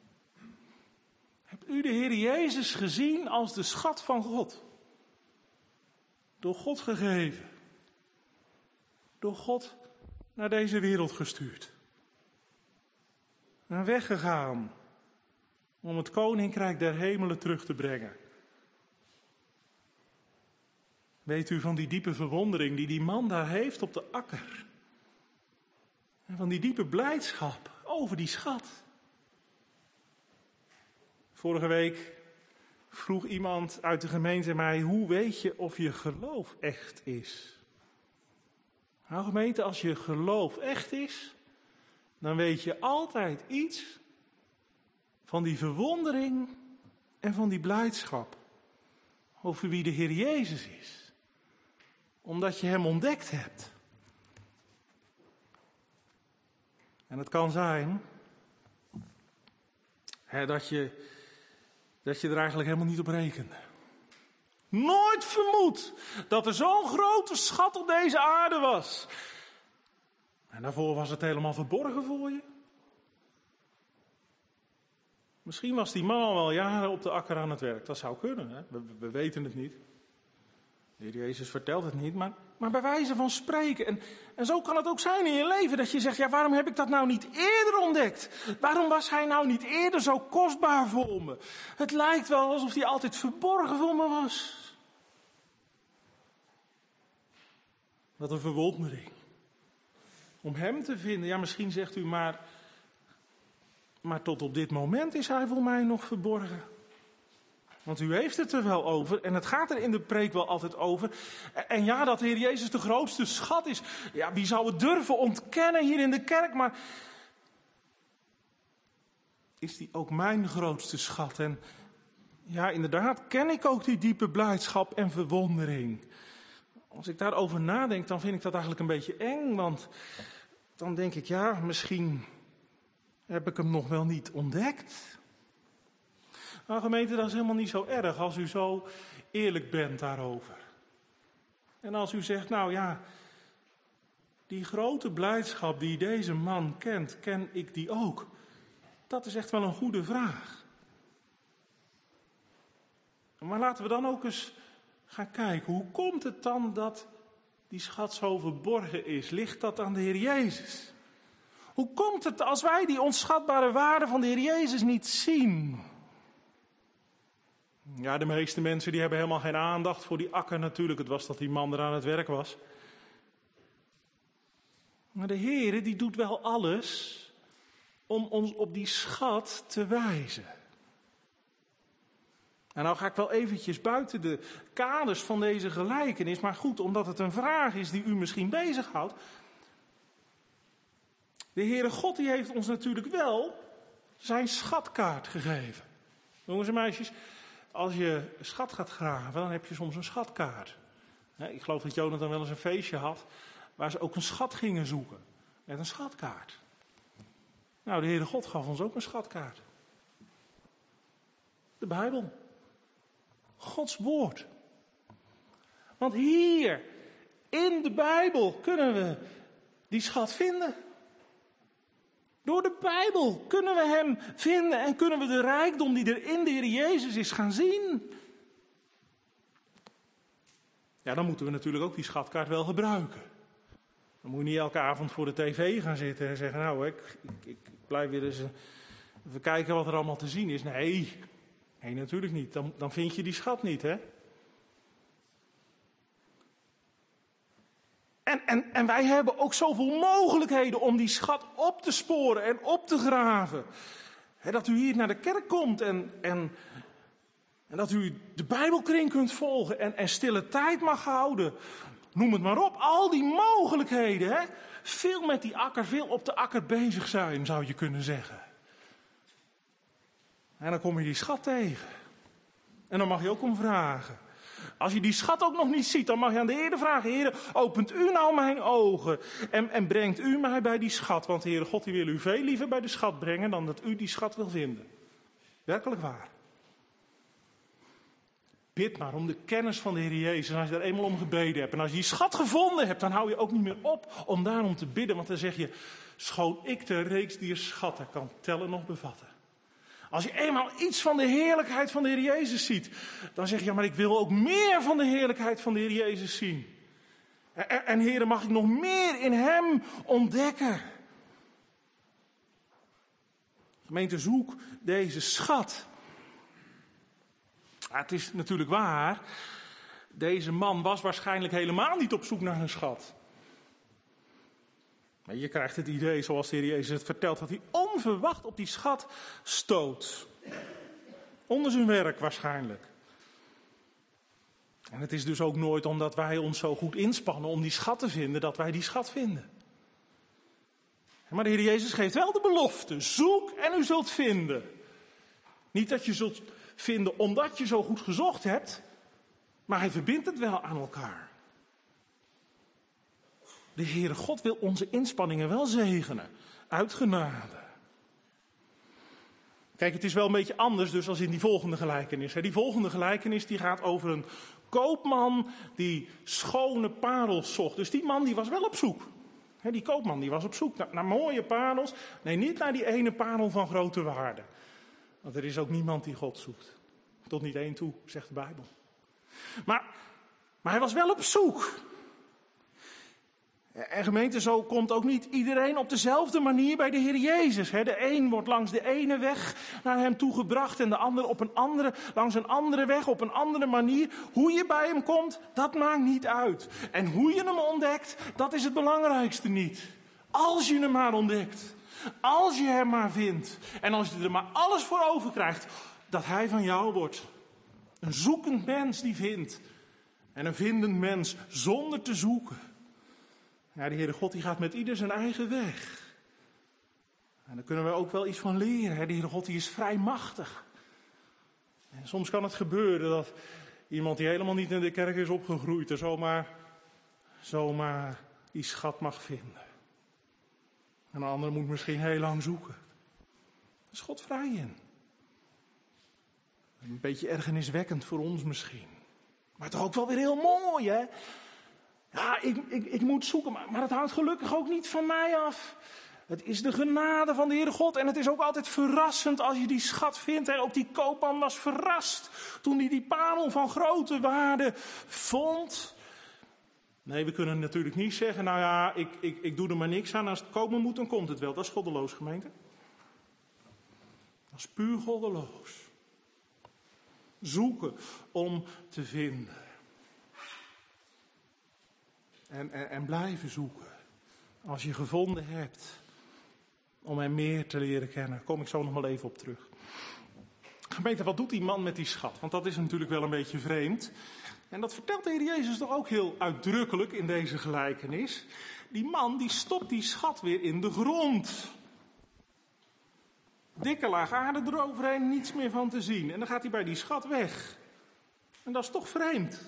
Hebt u de Heer Jezus gezien als de schat van God? Door God gegeven. Door God naar deze wereld gestuurd. En weggegaan om het koninkrijk der hemelen terug te brengen. Weet u van die diepe verwondering die die man daar heeft op de akker? En van die diepe blijdschap over die schat. Vorige week vroeg iemand uit de gemeente mij, hoe weet je of je geloof echt is? Nou gemeente, als je geloof echt is, dan weet je altijd iets van die verwondering en van die blijdschap over wie de Heer Jezus is. Omdat je hem ontdekt hebt. En het kan zijn hè, dat, je, dat je er eigenlijk helemaal niet op rekende. Nooit vermoed dat er zo'n grote schat op deze aarde was. En daarvoor was het helemaal verborgen voor je. Misschien was die man al wel jaren op de akker aan het werk. Dat zou kunnen, hè? We, we weten het niet. De Heer Jezus vertelt het niet, maar, maar bij wijze van spreken. En, en zo kan het ook zijn in je leven, dat je zegt, ja, waarom heb ik dat nou niet eerder ontdekt? Waarom was hij nou niet eerder zo kostbaar voor me? Het lijkt wel alsof hij altijd verborgen voor me was. Wat een verwondering. Om hem te vinden, ja, misschien zegt u, maar, maar tot op dit moment is hij voor mij nog verborgen. Want u heeft het er wel over en het gaat er in de preek wel altijd over. En ja, dat de Heer Jezus de grootste schat is. Ja, wie zou het durven ontkennen hier in de kerk? Maar is die ook mijn grootste schat? En ja, inderdaad ken ik ook die diepe blijdschap en verwondering als ik daarover nadenk, dan vind ik dat eigenlijk een beetje eng. Want dan denk ik, ja, misschien heb ik hem nog wel niet ontdekt. Nou, gemeente, dat is helemaal niet zo erg als u zo eerlijk bent daarover. En als u zegt, nou ja, die grote blijdschap die deze man kent, ken ik die ook? Dat is echt wel een goede vraag. Maar laten we dan ook eens gaan kijken, hoe komt het dan dat die schat zo verborgen is? Ligt dat aan de Heer Jezus? Hoe komt het als wij die onschatbare waarde van de Heer Jezus niet zien? Ja, de meeste mensen die hebben helemaal geen aandacht voor die akker natuurlijk. Het was dat die man er aan het werk was. Maar de Heer die doet wel alles om ons op die schat te wijzen. En nou ga ik wel eventjes buiten de kaders van deze gelijkenis. Maar goed, omdat het een vraag is die u misschien bezighoudt. De Heere God die heeft ons natuurlijk wel zijn schatkaart gegeven. Jongens en meisjes, als je een schat gaat graven, dan heb je soms een schatkaart. Ik geloof dat Jonathan wel eens een feestje had waar ze ook een schat gingen zoeken. Met een schatkaart. Nou, de Heere God gaf ons ook een schatkaart. De Bijbel. Gods woord. Want hier, in de Bijbel, kunnen we die schat vinden. Door de Bijbel kunnen we hem vinden en kunnen we de rijkdom die er in de Heer Jezus is gaan zien. Ja, dan moeten we natuurlijk ook die schatkaart wel gebruiken. Dan moet je niet elke avond voor de tv gaan zitten en zeggen, nou, ik, ik, ik blijf weer eens even kijken wat er allemaal te zien is. Nee, nee natuurlijk niet. Dan, dan vind je die schat niet, hè. En, en, en wij hebben ook zoveel mogelijkheden om die schat op te sporen en op te graven. He, dat u hier naar de kerk komt en, en, en dat u de Bijbelkring kunt volgen en, en stille tijd mag houden. Noem het maar op, al die mogelijkheden. Hè? Veel met die akker, veel op de akker bezig zijn, zou je kunnen zeggen. En dan kom je die schat tegen. En dan mag je ook om vragen. Als je die schat ook nog niet ziet, dan mag je aan de Heer vragen. Heer, opent u nou mijn ogen en, en brengt u mij bij die schat. Want de Heere God die wil u veel liever bij de schat brengen dan dat u die schat wil vinden. Werkelijk waar. Bid maar om de kennis van de Heer Jezus. En als je daar eenmaal om gebeden hebt en als je die schat gevonden hebt, dan hou je ook niet meer op om daarom te bidden. Want dan zeg je, schoon ik de reeks dier schatten kan tellen nog bevatten. Als je eenmaal iets van de heerlijkheid van de Heer Jezus ziet, dan zeg je, ja, maar ik wil ook meer van de heerlijkheid van de Heer Jezus zien. En, en Heer, mag ik nog meer in Hem ontdekken. Gemeente, zoek deze schat. Ja, het is natuurlijk waar, deze man was waarschijnlijk helemaal niet op zoek naar een schat. Maar je krijgt het idee, zoals de Heer Jezus het vertelt, dat hij onverwacht op die schat stoot. Onder zijn werk waarschijnlijk. En het is dus ook nooit omdat wij ons zo goed inspannen om die schat te vinden, dat wij die schat vinden. Maar de Heer Jezus geeft wel de belofte, zoek en u zult vinden. Niet dat je zult vinden omdat je zo goed gezocht hebt, maar hij verbindt het wel aan elkaar. De Heere God wil onze inspanningen wel zegenen, uit genade. Kijk, het is wel een beetje anders dus als in die volgende gelijkenis. Die volgende gelijkenis die gaat over een koopman die schone parels zocht. Dus die man die was wel op zoek. Die koopman die was op zoek naar, naar mooie parels. Nee, niet naar die ene parel van grote waarde. Want er is ook niemand die God zoekt. Tot niet één toe, zegt de Bijbel. Maar, maar hij was wel op zoek. En gemeente, zo komt ook niet iedereen op dezelfde manier bij de Heer Jezus. De een wordt langs de ene weg naar hem toe gebracht en de ander op een andere, langs een andere weg, op een andere manier. Hoe je bij hem komt, dat maakt niet uit. En hoe je hem ontdekt, dat is het belangrijkste niet. Als je hem maar ontdekt, als je hem maar vindt en als je er maar alles voor over krijgt, dat hij van jou wordt. Een zoekend mens die vindt en een vindend mens zonder te zoeken. Ja, de Heere God die gaat met ieder zijn eigen weg. En daar kunnen we ook wel iets van leren. Hè? De Heere God die is vrij machtig. En soms kan het gebeuren dat iemand die helemaal niet in de kerk is opgegroeid er zomaar zomaar die schat mag vinden. En een ander moet misschien heel lang zoeken. Daar is God vrij in. Een beetje ergerniswekkend voor ons misschien. Maar toch ook wel weer heel mooi, hè? Ja, ik, ik, ik moet zoeken, maar, maar het hangt gelukkig ook niet van mij af. Het is de genade van de Heere God. En het is ook altijd verrassend als je die schat vindt. En ook die koopman was verrast toen hij die parel van grote waarde vond. Nee, we kunnen natuurlijk niet zeggen, nou ja, ik, ik, ik doe er maar niks aan. Als het komen moet, dan komt het wel. Dat is goddeloos, gemeente. Dat is puur goddeloos. Zoeken om te vinden. En, en, en blijven zoeken. Als je gevonden hebt. Om hem meer te leren kennen. Daar kom ik zo nog wel even op terug. Gemeente, wat doet die man met die schat? Want dat is natuurlijk wel een beetje vreemd. En dat vertelt de Heer Jezus toch ook heel uitdrukkelijk in deze gelijkenis. Die man die stopt die schat weer in de grond. Dikke laag aarde eroverheen, niets meer van te zien. En dan gaat hij bij die schat weg. En dat is toch vreemd.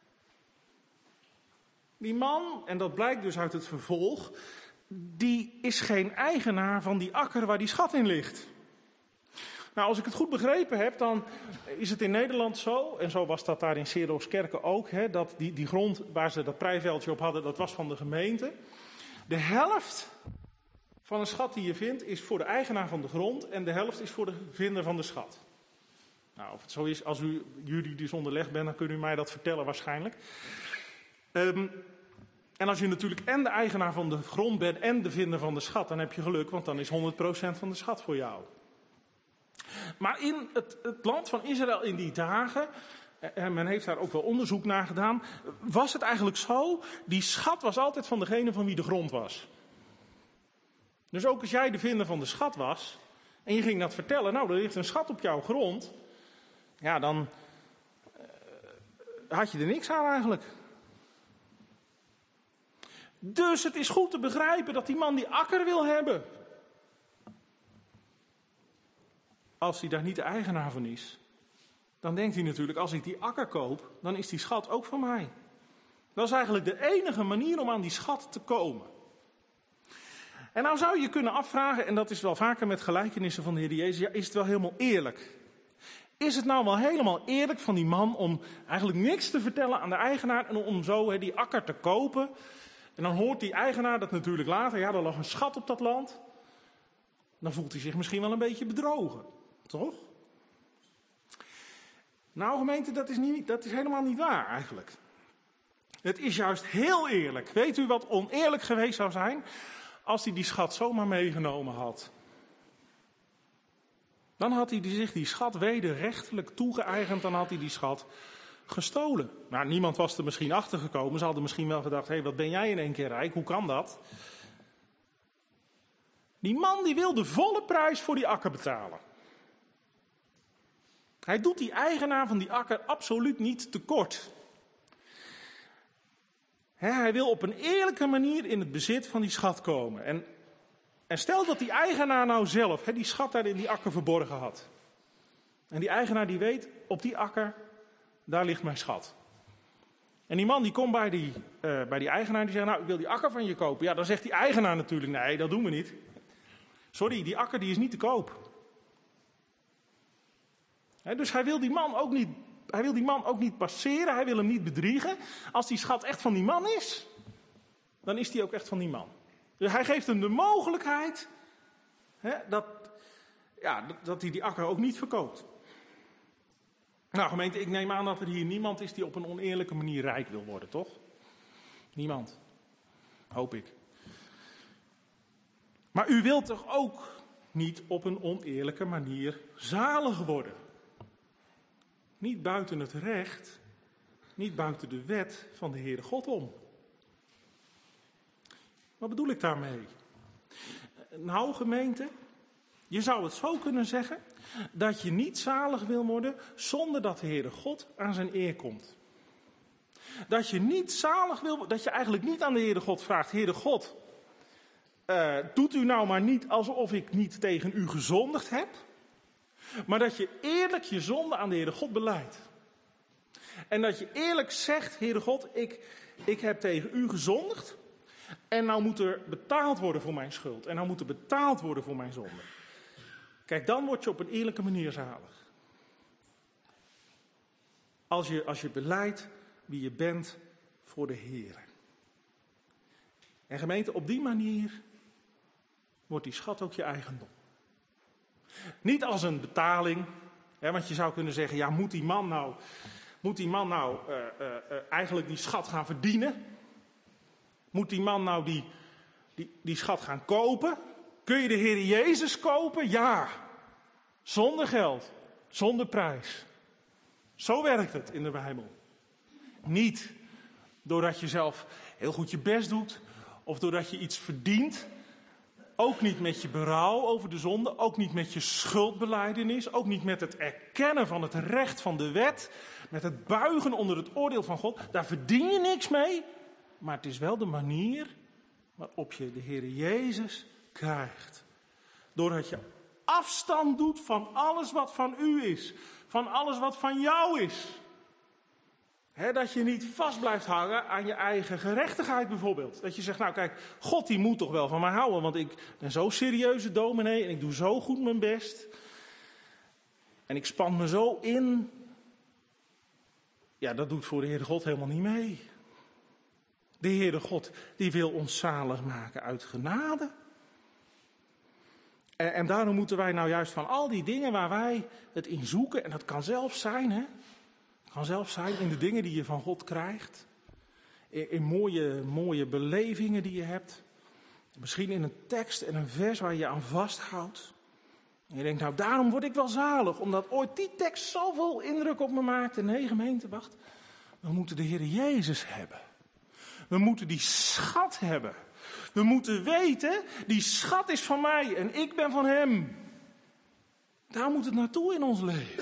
Die man, en dat blijkt dus uit het vervolg, die is geen eigenaar van die akker waar die schat in ligt. Nou, als ik het goed begrepen heb, dan is het in Nederland zo, en zo was dat daar in Seerooskerke ook, hè, dat die, die grond waar ze dat prijveldje op hadden, dat was van de gemeente. De helft van een schat die je vindt is voor de eigenaar van de grond en de helft is voor de vinder van de schat. Nou, of het zo is, als u juridisch onderlegd bent, dan kunt u mij dat vertellen waarschijnlijk. Um, en als je natuurlijk en de eigenaar van de grond bent en de vinder van de schat, dan heb je geluk, want dan is honderd procent van de schat voor jou. Maar in het, het land van Israël in die dagen, en men heeft daar ook wel onderzoek naar gedaan, was het eigenlijk zo, die schat was altijd van degene van wie de grond was. Dus ook als jij de vinder van de schat was, en je ging dat vertellen, nou er ligt een schat op jouw grond, ja dan uh, had je er niks aan eigenlijk. Dus het is goed te begrijpen dat die man die akker wil hebben. Als hij daar niet de eigenaar van is, dan denkt hij natuurlijk, als ik die akker koop, dan is die schat ook van mij. Dat is eigenlijk de enige manier om aan die schat te komen. En nou zou je kunnen afvragen, en dat is wel vaker met gelijkenissen van de Heer Jezus, ja, is het wel helemaal eerlijk? Is het nou wel helemaal eerlijk van die man om eigenlijk niks te vertellen aan de eigenaar en om zo he, die akker te kopen? En dan hoort die eigenaar dat natuurlijk later, ja, er lag een schat op dat land. Dan voelt hij zich misschien wel een beetje bedrogen, toch? Nou gemeente, dat is, niet, dat is helemaal niet waar eigenlijk. Het is juist heel eerlijk. Weet u wat oneerlijk geweest zou zijn als hij die schat zomaar meegenomen had? Dan had hij zich die schat wederrechtelijk toegeëigend, dan had hij die schat gestolen. Nou, niemand was er misschien achter gekomen. Ze hadden misschien wel gedacht, hé, hey, wat ben jij in één keer rijk? Hoe kan dat? Die man die wil de volle prijs voor die akker betalen. Hij doet die eigenaar van die akker absoluut niet tekort. He, hij wil op een eerlijke manier in het bezit van die schat komen. En, en stel dat die eigenaar nou zelf he, die schat daar in die akker verborgen had. En die eigenaar die weet, op die akker, daar ligt mijn schat. En die man die komt bij die, uh, bij die eigenaar die zegt, nou ik wil die akker van je kopen. Ja, dan zegt die eigenaar natuurlijk, nee dat doen we niet. Sorry, die akker die is niet te koop. He, dus hij wil die man ook niet, hij wil die man ook niet passeren, hij wil hem niet bedriegen. Als die schat echt van die man is, dan is die ook echt van die man. Dus hij geeft hem de mogelijkheid he, dat, ja, dat hij die akker ook niet verkoopt. Nou gemeente, ik neem aan dat er hier niemand is die op een oneerlijke manier rijk wil worden, toch? Niemand. Hoop ik. Maar u wilt toch ook niet op een oneerlijke manier zalig worden? Niet buiten het recht, niet buiten de wet van de Heere God om. Wat bedoel ik daarmee? Nou gemeente, je zou het zo kunnen zeggen dat je niet zalig wil worden zonder dat de Heere God aan zijn eer komt. Dat je niet zalig wil, dat je eigenlijk niet aan de Heere God vraagt, Heere God, uh, doet u nou maar niet alsof ik niet tegen u gezondigd heb, maar dat je eerlijk je zonde aan de Heere God belijdt. En dat je eerlijk zegt, Heere God, ik, ik heb tegen u gezondigd en nou moet er betaald worden voor mijn schuld. En nou moet er betaald worden voor mijn zonde. Kijk, dan word je op een eerlijke manier zalig. Als je, als je belijdt wie je bent voor de Heer. En gemeente, op die manier wordt die schat ook je eigendom. Niet als een betaling, hè, want je zou kunnen zeggen, ja, moet die man nou, moet die man nou uh, uh, uh, eigenlijk die schat gaan verdienen? Moet die man nou die, die, die schat gaan kopen? Kun je de Heer Jezus kopen? Ja. Zonder geld, zonder prijs. Zo werkt het in de Bijbel. Niet doordat je zelf heel goed je best doet of doordat je iets verdient. Ook niet met je berouw over de zonde, ook niet met je schuldbelijdenis, ook niet met het erkennen van het recht van de wet, met het buigen onder het oordeel van God. Daar verdien je niks mee, maar het is wel de manier waarop je de Heer Jezus krijgt. Doordat je afstand doet van alles wat van u is, van alles wat van jou is. He, dat je niet vast blijft hangen aan je eigen gerechtigheid bijvoorbeeld. Dat je zegt, nou kijk, God die moet toch wel van mij houden, want ik ben zo'n serieuze dominee en ik doe zo goed mijn best. En ik span me zo in. Ja, dat doet voor de Heere God helemaal niet mee. De Heere God die wil ons zalig maken uit genade. En, en daarom moeten wij nou juist van al die dingen waar wij het in zoeken, en dat kan zelfs zijn, hè. Het kan zelfs zijn in de dingen die je van God krijgt. In, in mooie, mooie belevingen die je hebt. Misschien in een tekst en een vers waar je je aan vasthoudt. En je denkt, nou daarom word ik wel zalig. Omdat ooit die tekst zoveel indruk op me maakte. Nee, gemeente, wacht. We moeten de Heer Jezus hebben. We moeten die schat hebben. We moeten weten, die schat is van mij en ik ben van hem. Daar moet het naartoe in ons leven.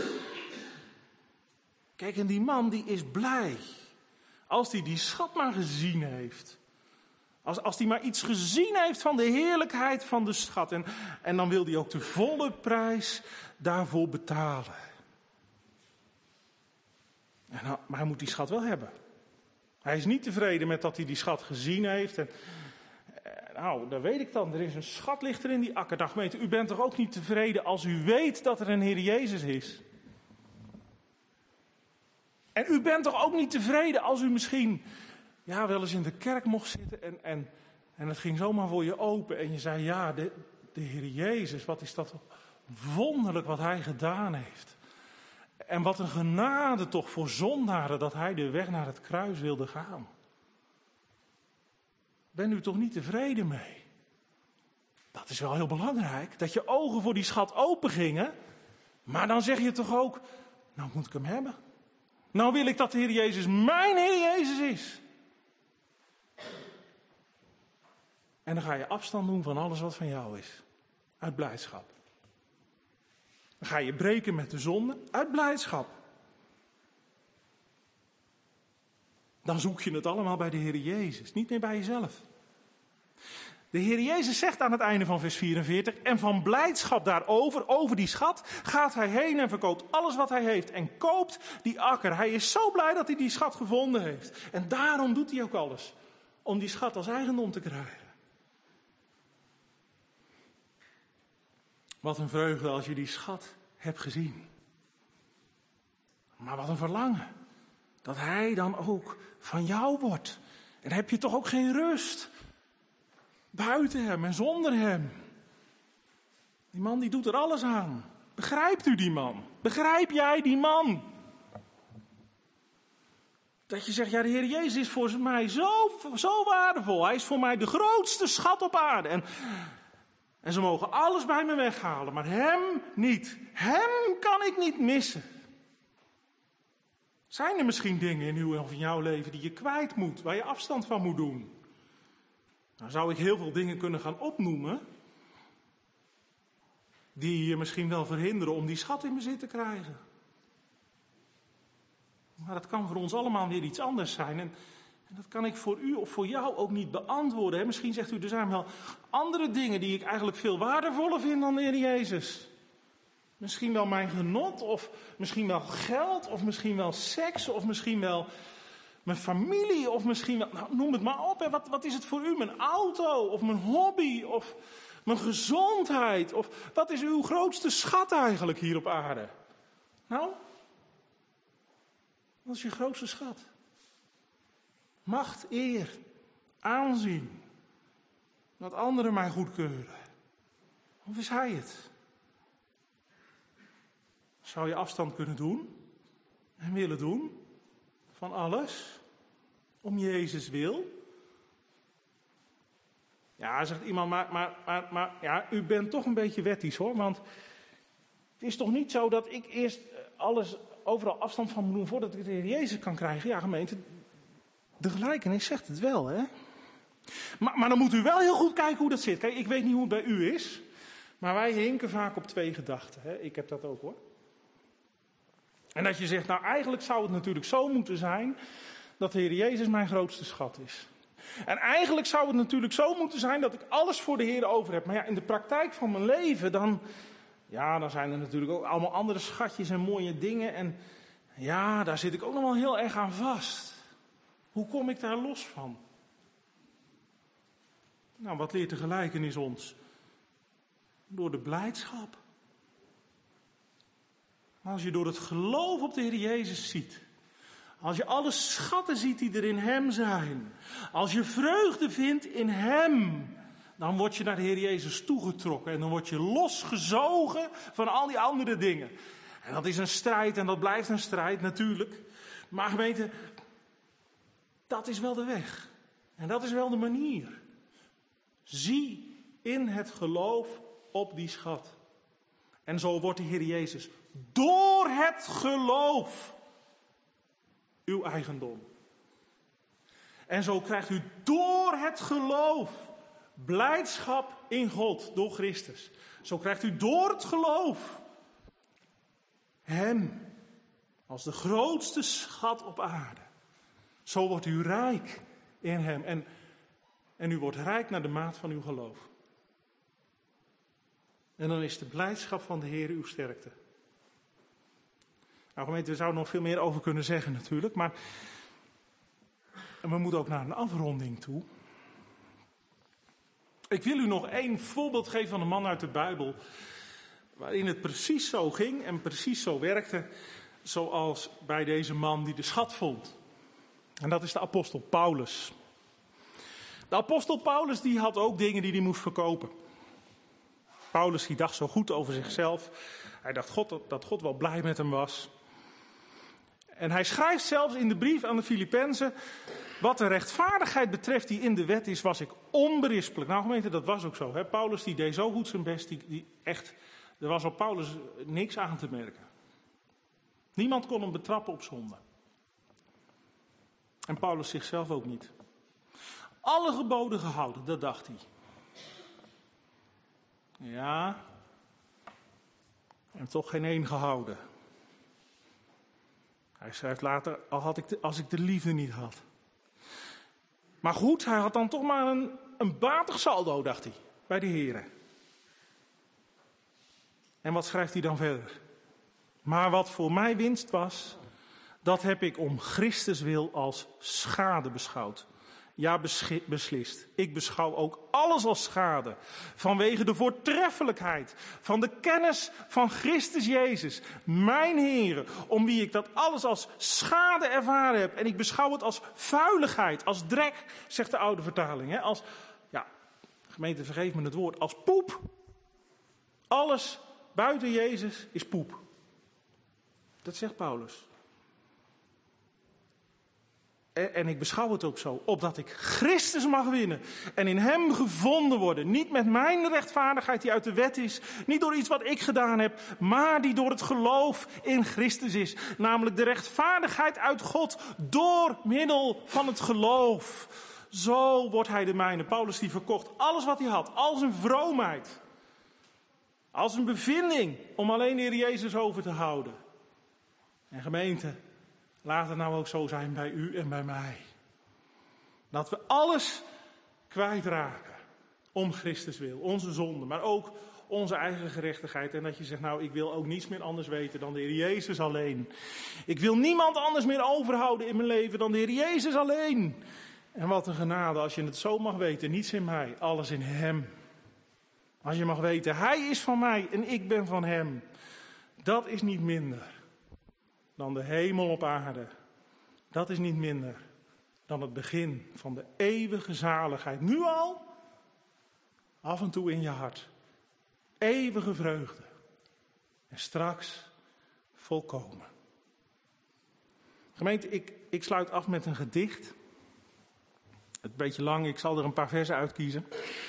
Kijk, en die man die is blij. Als hij die schat maar gezien heeft. Als, als hij maar iets gezien heeft van de heerlijkheid van de schat. En, en dan wil hij ook de volle prijs daarvoor betalen. En nou, maar hij moet die schat wel hebben. Hij is niet tevreden met dat hij die schat gezien heeft. En, nou, dat weet ik dan. Er is een schat ligt er in die akker. Nou, gemeente, u bent toch ook niet tevreden als u weet dat er een Heer Jezus is? En u bent toch ook niet tevreden als u misschien ja, wel eens in de kerk mocht zitten en, en, en het ging zomaar voor je open en je zei, ja, de, de Heer Jezus, wat is dat wonderlijk wat Hij gedaan heeft. En wat een genade toch voor zondaren dat Hij de weg naar het kruis wilde gaan. Bent u toch niet tevreden mee? Dat is wel heel belangrijk, dat je ogen voor die schat open gingen, maar dan zeg je toch ook, nou moet ik hem hebben. Nou wil ik dat de Heer Jezus mijn Heer Jezus is. En dan ga je afstand doen van alles wat van jou is. Uit blijdschap. Dan ga je breken met de zonde. Uit blijdschap. Dan zoek je het allemaal bij de Heer Jezus. Niet meer bij jezelf. De Heer Jezus zegt aan het einde van vers vierenveertig. En van blijdschap daarover, over die schat, gaat hij heen en verkoopt alles wat hij heeft. En koopt die akker. Hij is zo blij dat hij die schat gevonden heeft. En daarom doet hij ook alles. Om die schat als eigendom te krijgen. Wat een vreugde als je die schat hebt gezien. Maar wat een verlangen. Dat hij dan ook van jou wordt. En dan heb je toch ook geen rust. Buiten hem en zonder hem. Die man die doet er alles aan. Begrijpt u die man? Begrijp jij die man? Dat je zegt, ja, de Heer Jezus is voor mij zo, zo waardevol. Hij is voor mij de grootste schat op aarde. En, en ze mogen alles bij me weghalen, maar hem niet. Hem kan ik niet missen. Zijn er misschien dingen in uw of in jouw leven die je kwijt moet, waar je afstand van moet doen? Nou zou ik heel veel dingen kunnen gaan opnoemen, die je misschien wel verhinderen om die schat in bezit te krijgen. Maar dat kan voor ons allemaal weer iets anders zijn. En, en dat kan ik voor u of voor jou ook niet beantwoorden. Hè? Misschien zegt u, er zijn wel andere dingen die ik eigenlijk veel waardevoller vind dan de Heer Jezus. Misschien wel mijn genot, of misschien wel geld, of misschien wel seks, of misschien wel Mijn familie of misschien wel, nou, noem het maar op. Hè. Wat, wat is het voor u? Mijn auto of mijn hobby of mijn gezondheid? Of wat is uw grootste schat eigenlijk hier op aarde? Nou, wat is je grootste schat? Macht, eer, aanzien. Dat anderen mij goedkeuren. Of is hij het? Zou je afstand kunnen doen en willen doen van alles om Jezus wil? Ja, zegt iemand, maar, maar, maar, maar ja, u bent toch een beetje wettisch hoor, want het is toch niet zo dat ik eerst alles overal afstand van moet doen voordat ik de Heer Jezus kan krijgen? Ja, gemeente, de gelijkenis zegt het wel, hè? Maar, maar dan moet u wel heel goed kijken hoe dat zit. Kijk, ik weet niet hoe het bij u is, maar wij hinken vaak op twee gedachten. Hè? Ik heb dat ook hoor. En dat je zegt, nou eigenlijk zou het natuurlijk zo moeten zijn dat de Heer Jezus mijn grootste schat is. En eigenlijk zou het natuurlijk zo moeten zijn dat ik alles voor de Heer over heb. Maar ja, in de praktijk van mijn leven, dan, ja, dan zijn er natuurlijk ook allemaal andere schatjes en mooie dingen. En ja, daar zit ik ook nog wel heel erg aan vast. Hoe kom ik daar los van? Nou, wat leert de gelijkenis ons? Door de blijdschap. Als je door het geloof op de Heer Jezus ziet. Als je alle schatten ziet die er in Hem zijn. Als je vreugde vindt in Hem. Dan word je naar de Heer Jezus toegetrokken. En dan word je losgezogen van al die andere dingen. En dat is een strijd en dat blijft een strijd natuurlijk. Maar gemeente, dat is wel de weg. En dat is wel de manier. Zie in het geloof op die schat. En zo wordt de Heer Jezus door het geloof uw eigendom. En zo krijgt u door het geloof blijdschap in God door Christus. Zo krijgt u door het geloof Hem als de grootste schat op aarde. Zo wordt u rijk in Hem. En, en u wordt rijk naar de maat van uw geloof. En dan is de blijdschap van de Heer uw sterkte. Nou gemeente, we zouden nog veel meer over kunnen zeggen natuurlijk. Maar we moeten ook naar een afronding toe. Ik wil u nog één voorbeeld geven van een man uit de Bijbel. Waarin het precies zo ging en precies zo werkte. Zoals bij deze man die de schat vond. En dat is de apostel Paulus. De apostel Paulus die had ook dingen die hij moest verkopen. Paulus die dacht zo goed over zichzelf. Hij dacht God, dat God wel blij met hem was. En hij schrijft zelfs in de brief aan de Filippenzen. Wat de rechtvaardigheid betreft die in de wet is, was ik onberispelijk. Nou gemeente, dat was ook zo. Hè? Paulus die deed zo goed zijn best. Die, die echt, er was op Paulus niks aan te merken. Niemand kon hem betrappen op zonde. En Paulus zichzelf ook niet. Alle geboden gehouden, dat dacht hij. Ja, en toch geen één gehouden. Hij schrijft later, al had ik de, als ik de liefde niet had. Maar goed, hij had dan toch maar een, een batig saldo, dacht hij, bij de Here. En wat schrijft hij dan verder? Maar wat voor mij winst was, dat heb ik om Christus wil als schade beschouwd. Ja, beslist. Ik beschouw ook alles als schade. Vanwege de voortreffelijkheid van de kennis van Christus Jezus. Mijn Heere, om wie ik dat alles als schade ervaren heb. En ik beschouw het als vuiligheid, als drek, zegt de oude vertaling. Hè? Als, ja, gemeente vergeef me het woord, als poep. Alles buiten Jezus is poep. Dat zegt Paulus. En ik beschouw het ook zo, opdat ik Christus mag winnen en in Hem gevonden worden. Niet met mijn rechtvaardigheid die uit de wet is, niet door iets wat ik gedaan heb, maar die door het geloof in Christus is. Namelijk de rechtvaardigheid uit God door middel van het geloof. Zo wordt Hij de mijne. Paulus die verkocht alles wat hij had, al zijn vroomheid. Als een bevinding om alleen de Heer Jezus over te houden. En gemeente, laat het nou ook zo zijn bij u en bij mij. Dat we alles kwijtraken om Christus wil. Onze zonde, maar ook onze eigen gerechtigheid. En dat je zegt, nou, ik wil ook niets meer anders weten dan de Heer Jezus alleen. Ik wil niemand anders meer overhouden in mijn leven dan de Heer Jezus alleen. En wat een genade als je het zo mag weten. Niets in mij, alles in Hem. Als je mag weten, Hij is van mij en ik ben van Hem. Dat is niet minder dan de hemel op aarde. Dat is niet minder dan het begin van de eeuwige zaligheid. Nu al, af en toe in je hart. Eeuwige vreugde. En straks volkomen. Gemeente, ik, ik sluit af met een gedicht. Het is een beetje lang, ik zal er een paar versen uitkiezen.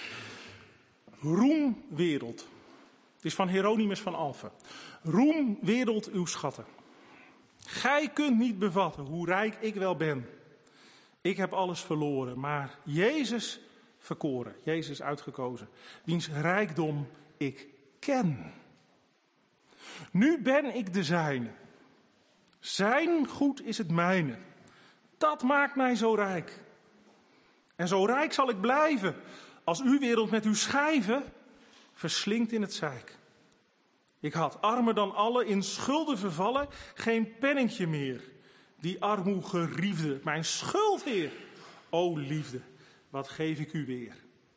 Roem wereld. Het is van Hieronymus van Alphen. Roem wereld uw schatten. Gij kunt niet bevatten hoe rijk ik wel ben. Ik heb alles verloren, maar Jezus verkoren. Jezus uitgekozen. Wiens rijkdom ik ken. Nu ben ik de zijne. Zijn goed is het mijne. Dat maakt mij zo rijk. En zo rijk zal ik blijven. Als uw wereld met uw schijven verslinkt in het zeik. Ik had armer dan alle, in schulden vervallen, geen penningje meer. Die armoe geriefde, mijn schuld, Heer. O liefde, wat geef ik u weer.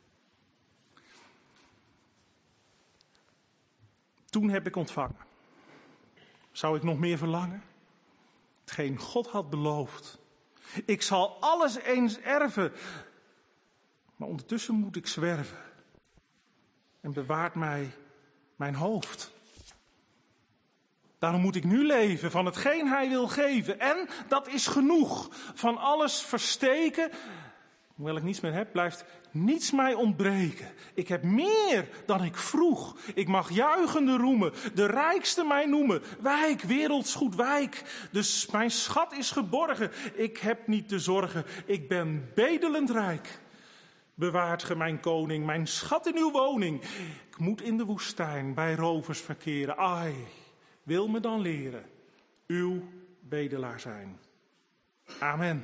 Toen heb ik ontvangen. Zou ik nog meer verlangen? Hetgeen God had beloofd. Ik zal alles eens erven. Maar ondertussen moet ik zwerven. En bewaart mij mijn hoofd. Daarom moet ik nu leven van hetgeen hij wil geven. En dat is genoeg. Van alles versteken. Hoewel ik niets meer heb, blijft niets mij ontbreken. Ik heb meer dan ik vroeg. Ik mag juichende roemen. De rijkste mij noemen. Wijk, wereldsgoed, wijk. Dus mijn schat is geborgen. Ik heb niet te zorgen. Ik ben bedelend rijk. Bewaart ge mijn koning, mijn schat in uw woning. Ik moet in de woestijn bij rovers verkeren. Ai, wil me dan leren, uw bedelaar zijn. Amen.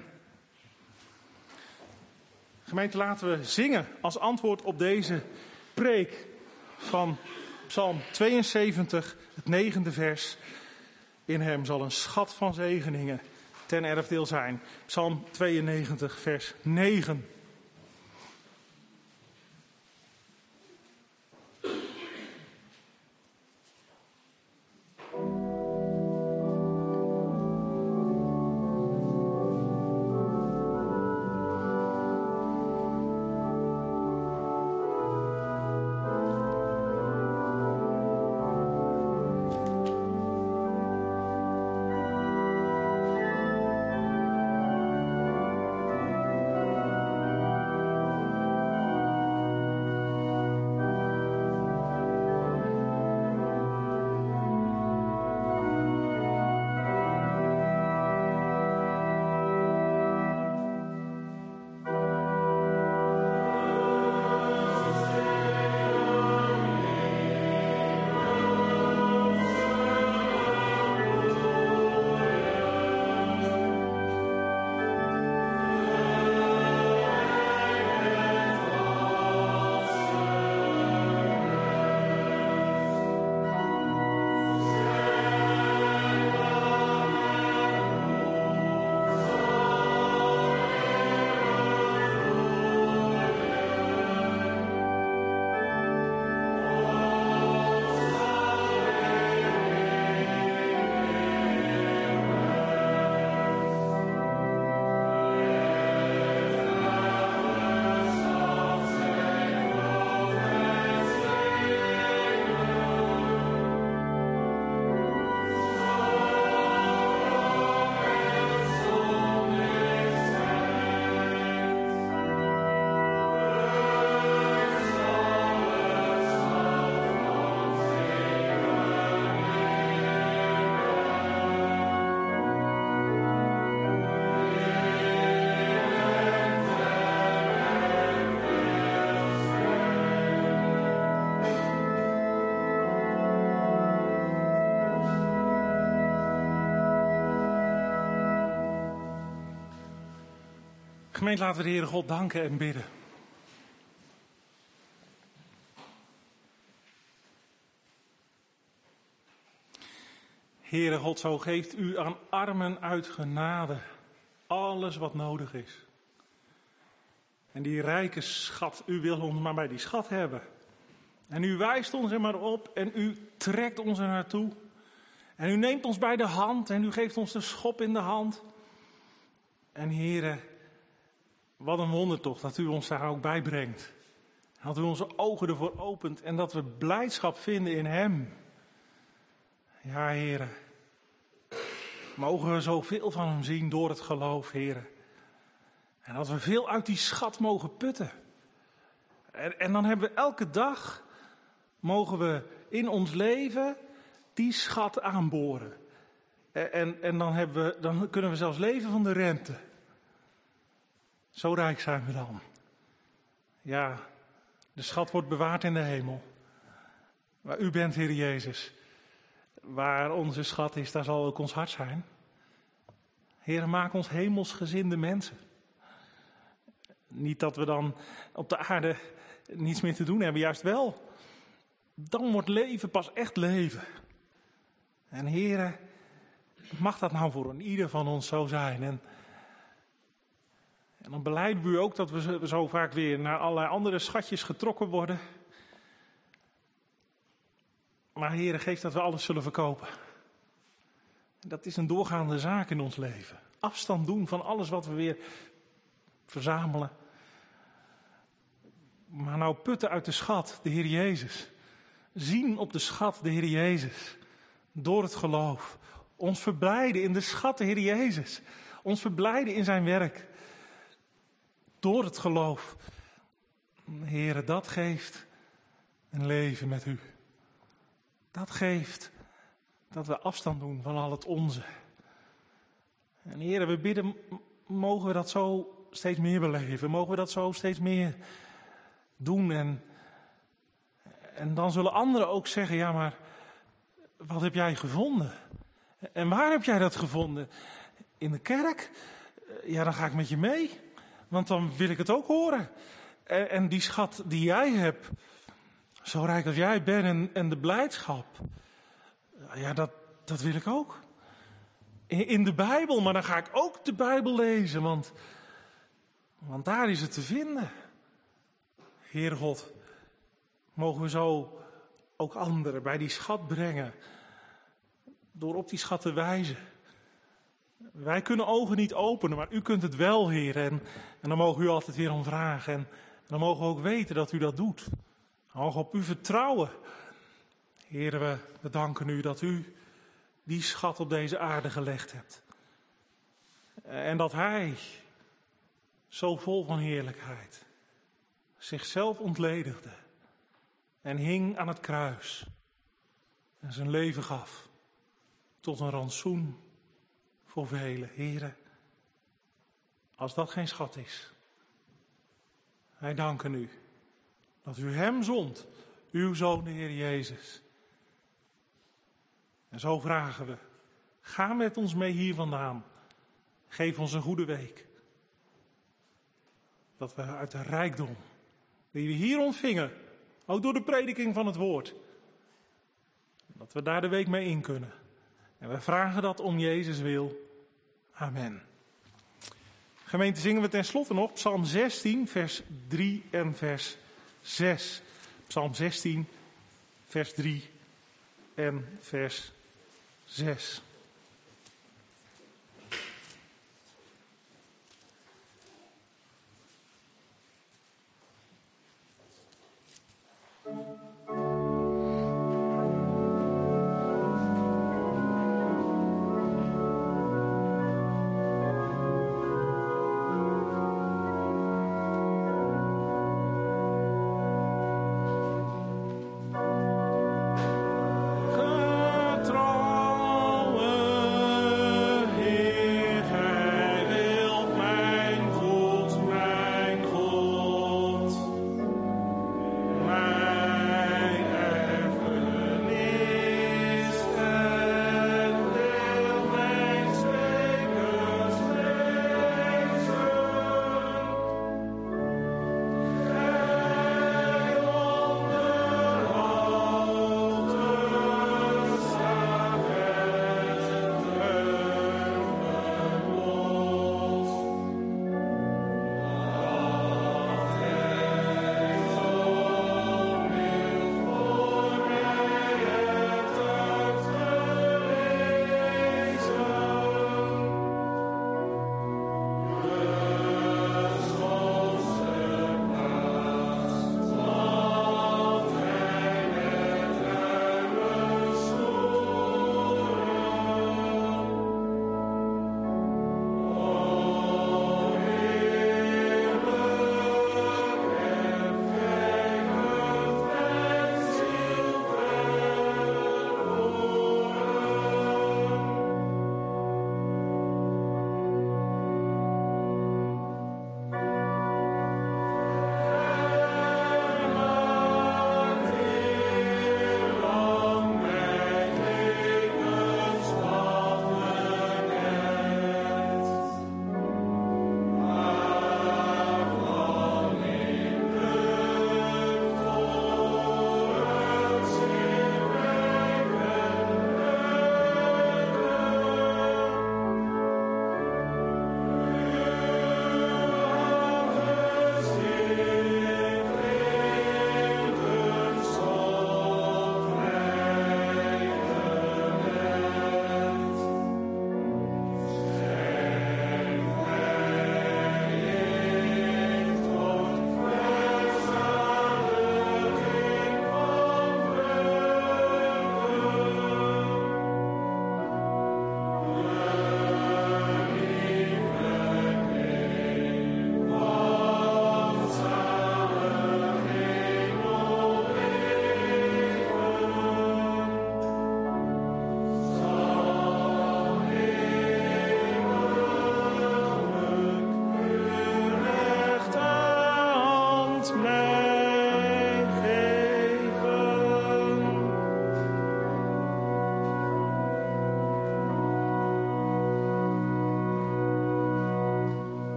Gemeente, laten we zingen als antwoord op deze preek van Psalm tweeënzeventig, het negende vers. In hem zal een schat van zegeningen ten erfdeel zijn. Psalm tweeënnegentig, vers negen. Gemeente, laten we de Heere God danken en bidden. Heere God, zo geeft u aan armen uit genade alles wat nodig is. En die rijke schat, u wil ons maar bij die schat hebben. En u wijst ons er maar op en u trekt ons er naartoe. En u neemt ons bij de hand en u geeft ons de schop in de hand. En Heere, wat een wonder toch dat u ons daar ook bij brengt. Dat u onze ogen ervoor opent en dat we blijdschap vinden in hem. Ja, Heere. Mogen we zoveel van hem zien door het geloof, Heere. En dat we veel uit die schat mogen putten. En, en dan hebben we elke dag, mogen we in ons leven die schat aanboren. En, en, en dan, hebben we, dan kunnen we zelfs leven van de rente. Zo rijk zijn we dan. Ja, de schat wordt bewaard in de hemel. Maar u bent, Heer Jezus. Waar onze schat is, daar zal ook ons hart zijn. Heer, maak ons hemelsgezinde mensen. Niet dat we dan op de aarde niets meer te doen hebben, juist wel. Dan wordt leven pas echt leven. En Heer, mag dat nou voor een ieder van ons zo zijn. En, en dan belijden we u ook dat we zo vaak weer naar allerlei andere schatjes getrokken worden. Maar Heer, geef dat we alles zullen verkopen. Dat is een doorgaande zaak in ons leven. Afstand doen van alles wat we weer verzamelen. Maar nou putten uit de schat, de Heer Jezus. Zien op de schat, de Heer Jezus. Door het geloof. Ons verblijden in de schat, de Heer Jezus. Ons verblijden in zijn werk. Door het geloof. Heer, dat geeft een leven met u. Dat geeft dat we afstand doen van al het onze. En Heer, we bidden, mogen we dat zo steeds meer beleven. Mogen we dat zo steeds meer doen. En, en dan zullen anderen ook zeggen, ja maar, wat heb jij gevonden? En waar heb jij dat gevonden? In de kerk? Ja, dan ga ik met je mee. Want dan wil ik het ook horen. En, en die schat die jij hebt, zo rijk als jij bent en, en de blijdschap. Ja, dat, dat wil ik ook. In, in de Bijbel, maar dan ga ik ook de Bijbel lezen, want, want daar is het te vinden. Heer God, mogen we zo ook anderen bij die schat brengen. Door op die schat te wijzen. Wij kunnen ogen niet openen, maar u kunt het wel, Heer. En, en dan mogen we u altijd weer om vragen. En, en dan mogen we ook weten dat u dat doet. Dan mogen we op u vertrouwen. Heer, we bedanken u dat u die schat op deze aarde gelegd hebt. En dat hij, zo vol van heerlijkheid, zichzelf ontledigde. En hing aan het kruis. En zijn leven gaf. Tot een rantsoen voor velen. Heren, als dat geen schat is. Wij danken u dat u hem zond, uw Zoon, de Heer Jezus. En zo vragen we, ga met ons mee hier vandaan. Geef ons een goede week. Dat we uit de rijkdom die we hier ontvingen, ook door de prediking van het woord, dat we daar de week mee in kunnen. En we vragen dat om Jezus wil. Amen. Gemeente, zingen we tenslotte nog Psalm zestien, vers drie en vers zes. Psalm zestien, vers drie en vers zes. Getrouwe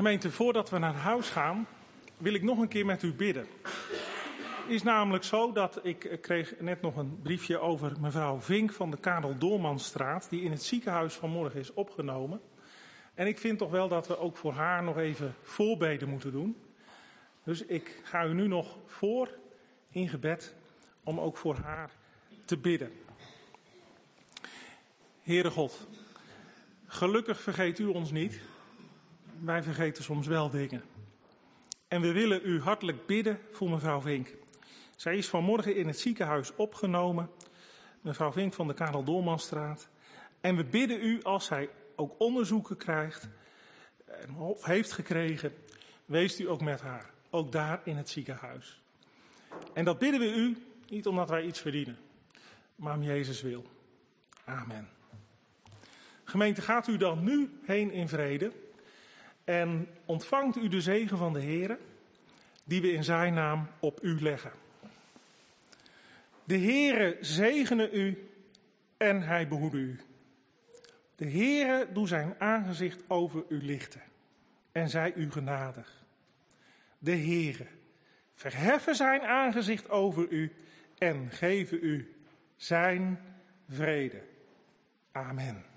Gemeente, voordat we naar huis gaan, wil ik nog een keer met u bidden. Het is namelijk zo dat ik kreeg net nog een briefje over mevrouw Vink van de Karel Doormanstraat, die in het ziekenhuis vanmorgen is opgenomen. En ik vind toch wel dat we ook voor haar nog even voorbeden moeten doen. Dus ik ga u nu nog voor in gebed om ook voor haar te bidden. Heere God, gelukkig vergeet u ons niet. Wij vergeten soms wel dingen. En we willen u hartelijk bidden voor mevrouw Vink. Zij is vanmorgen in het ziekenhuis opgenomen. Mevrouw Vink van de Karel Doormanstraat. En we bidden u, als zij ook onderzoeken krijgt, of heeft gekregen, wees u ook met haar. Ook daar in het ziekenhuis. En dat bidden we u, niet omdat wij iets verdienen, maar om Jezus wil. Amen. Gemeente, gaat u dan nu heen in vrede en ontvangt u de zegen van de Heere, die we in zijn naam op u leggen. De Heere zegene u en hij behoede u. De Heere doe zijn aangezicht over u lichten en zij u genadig. De Heere verheffen zijn aangezicht over u en geven u zijn vrede. Amen.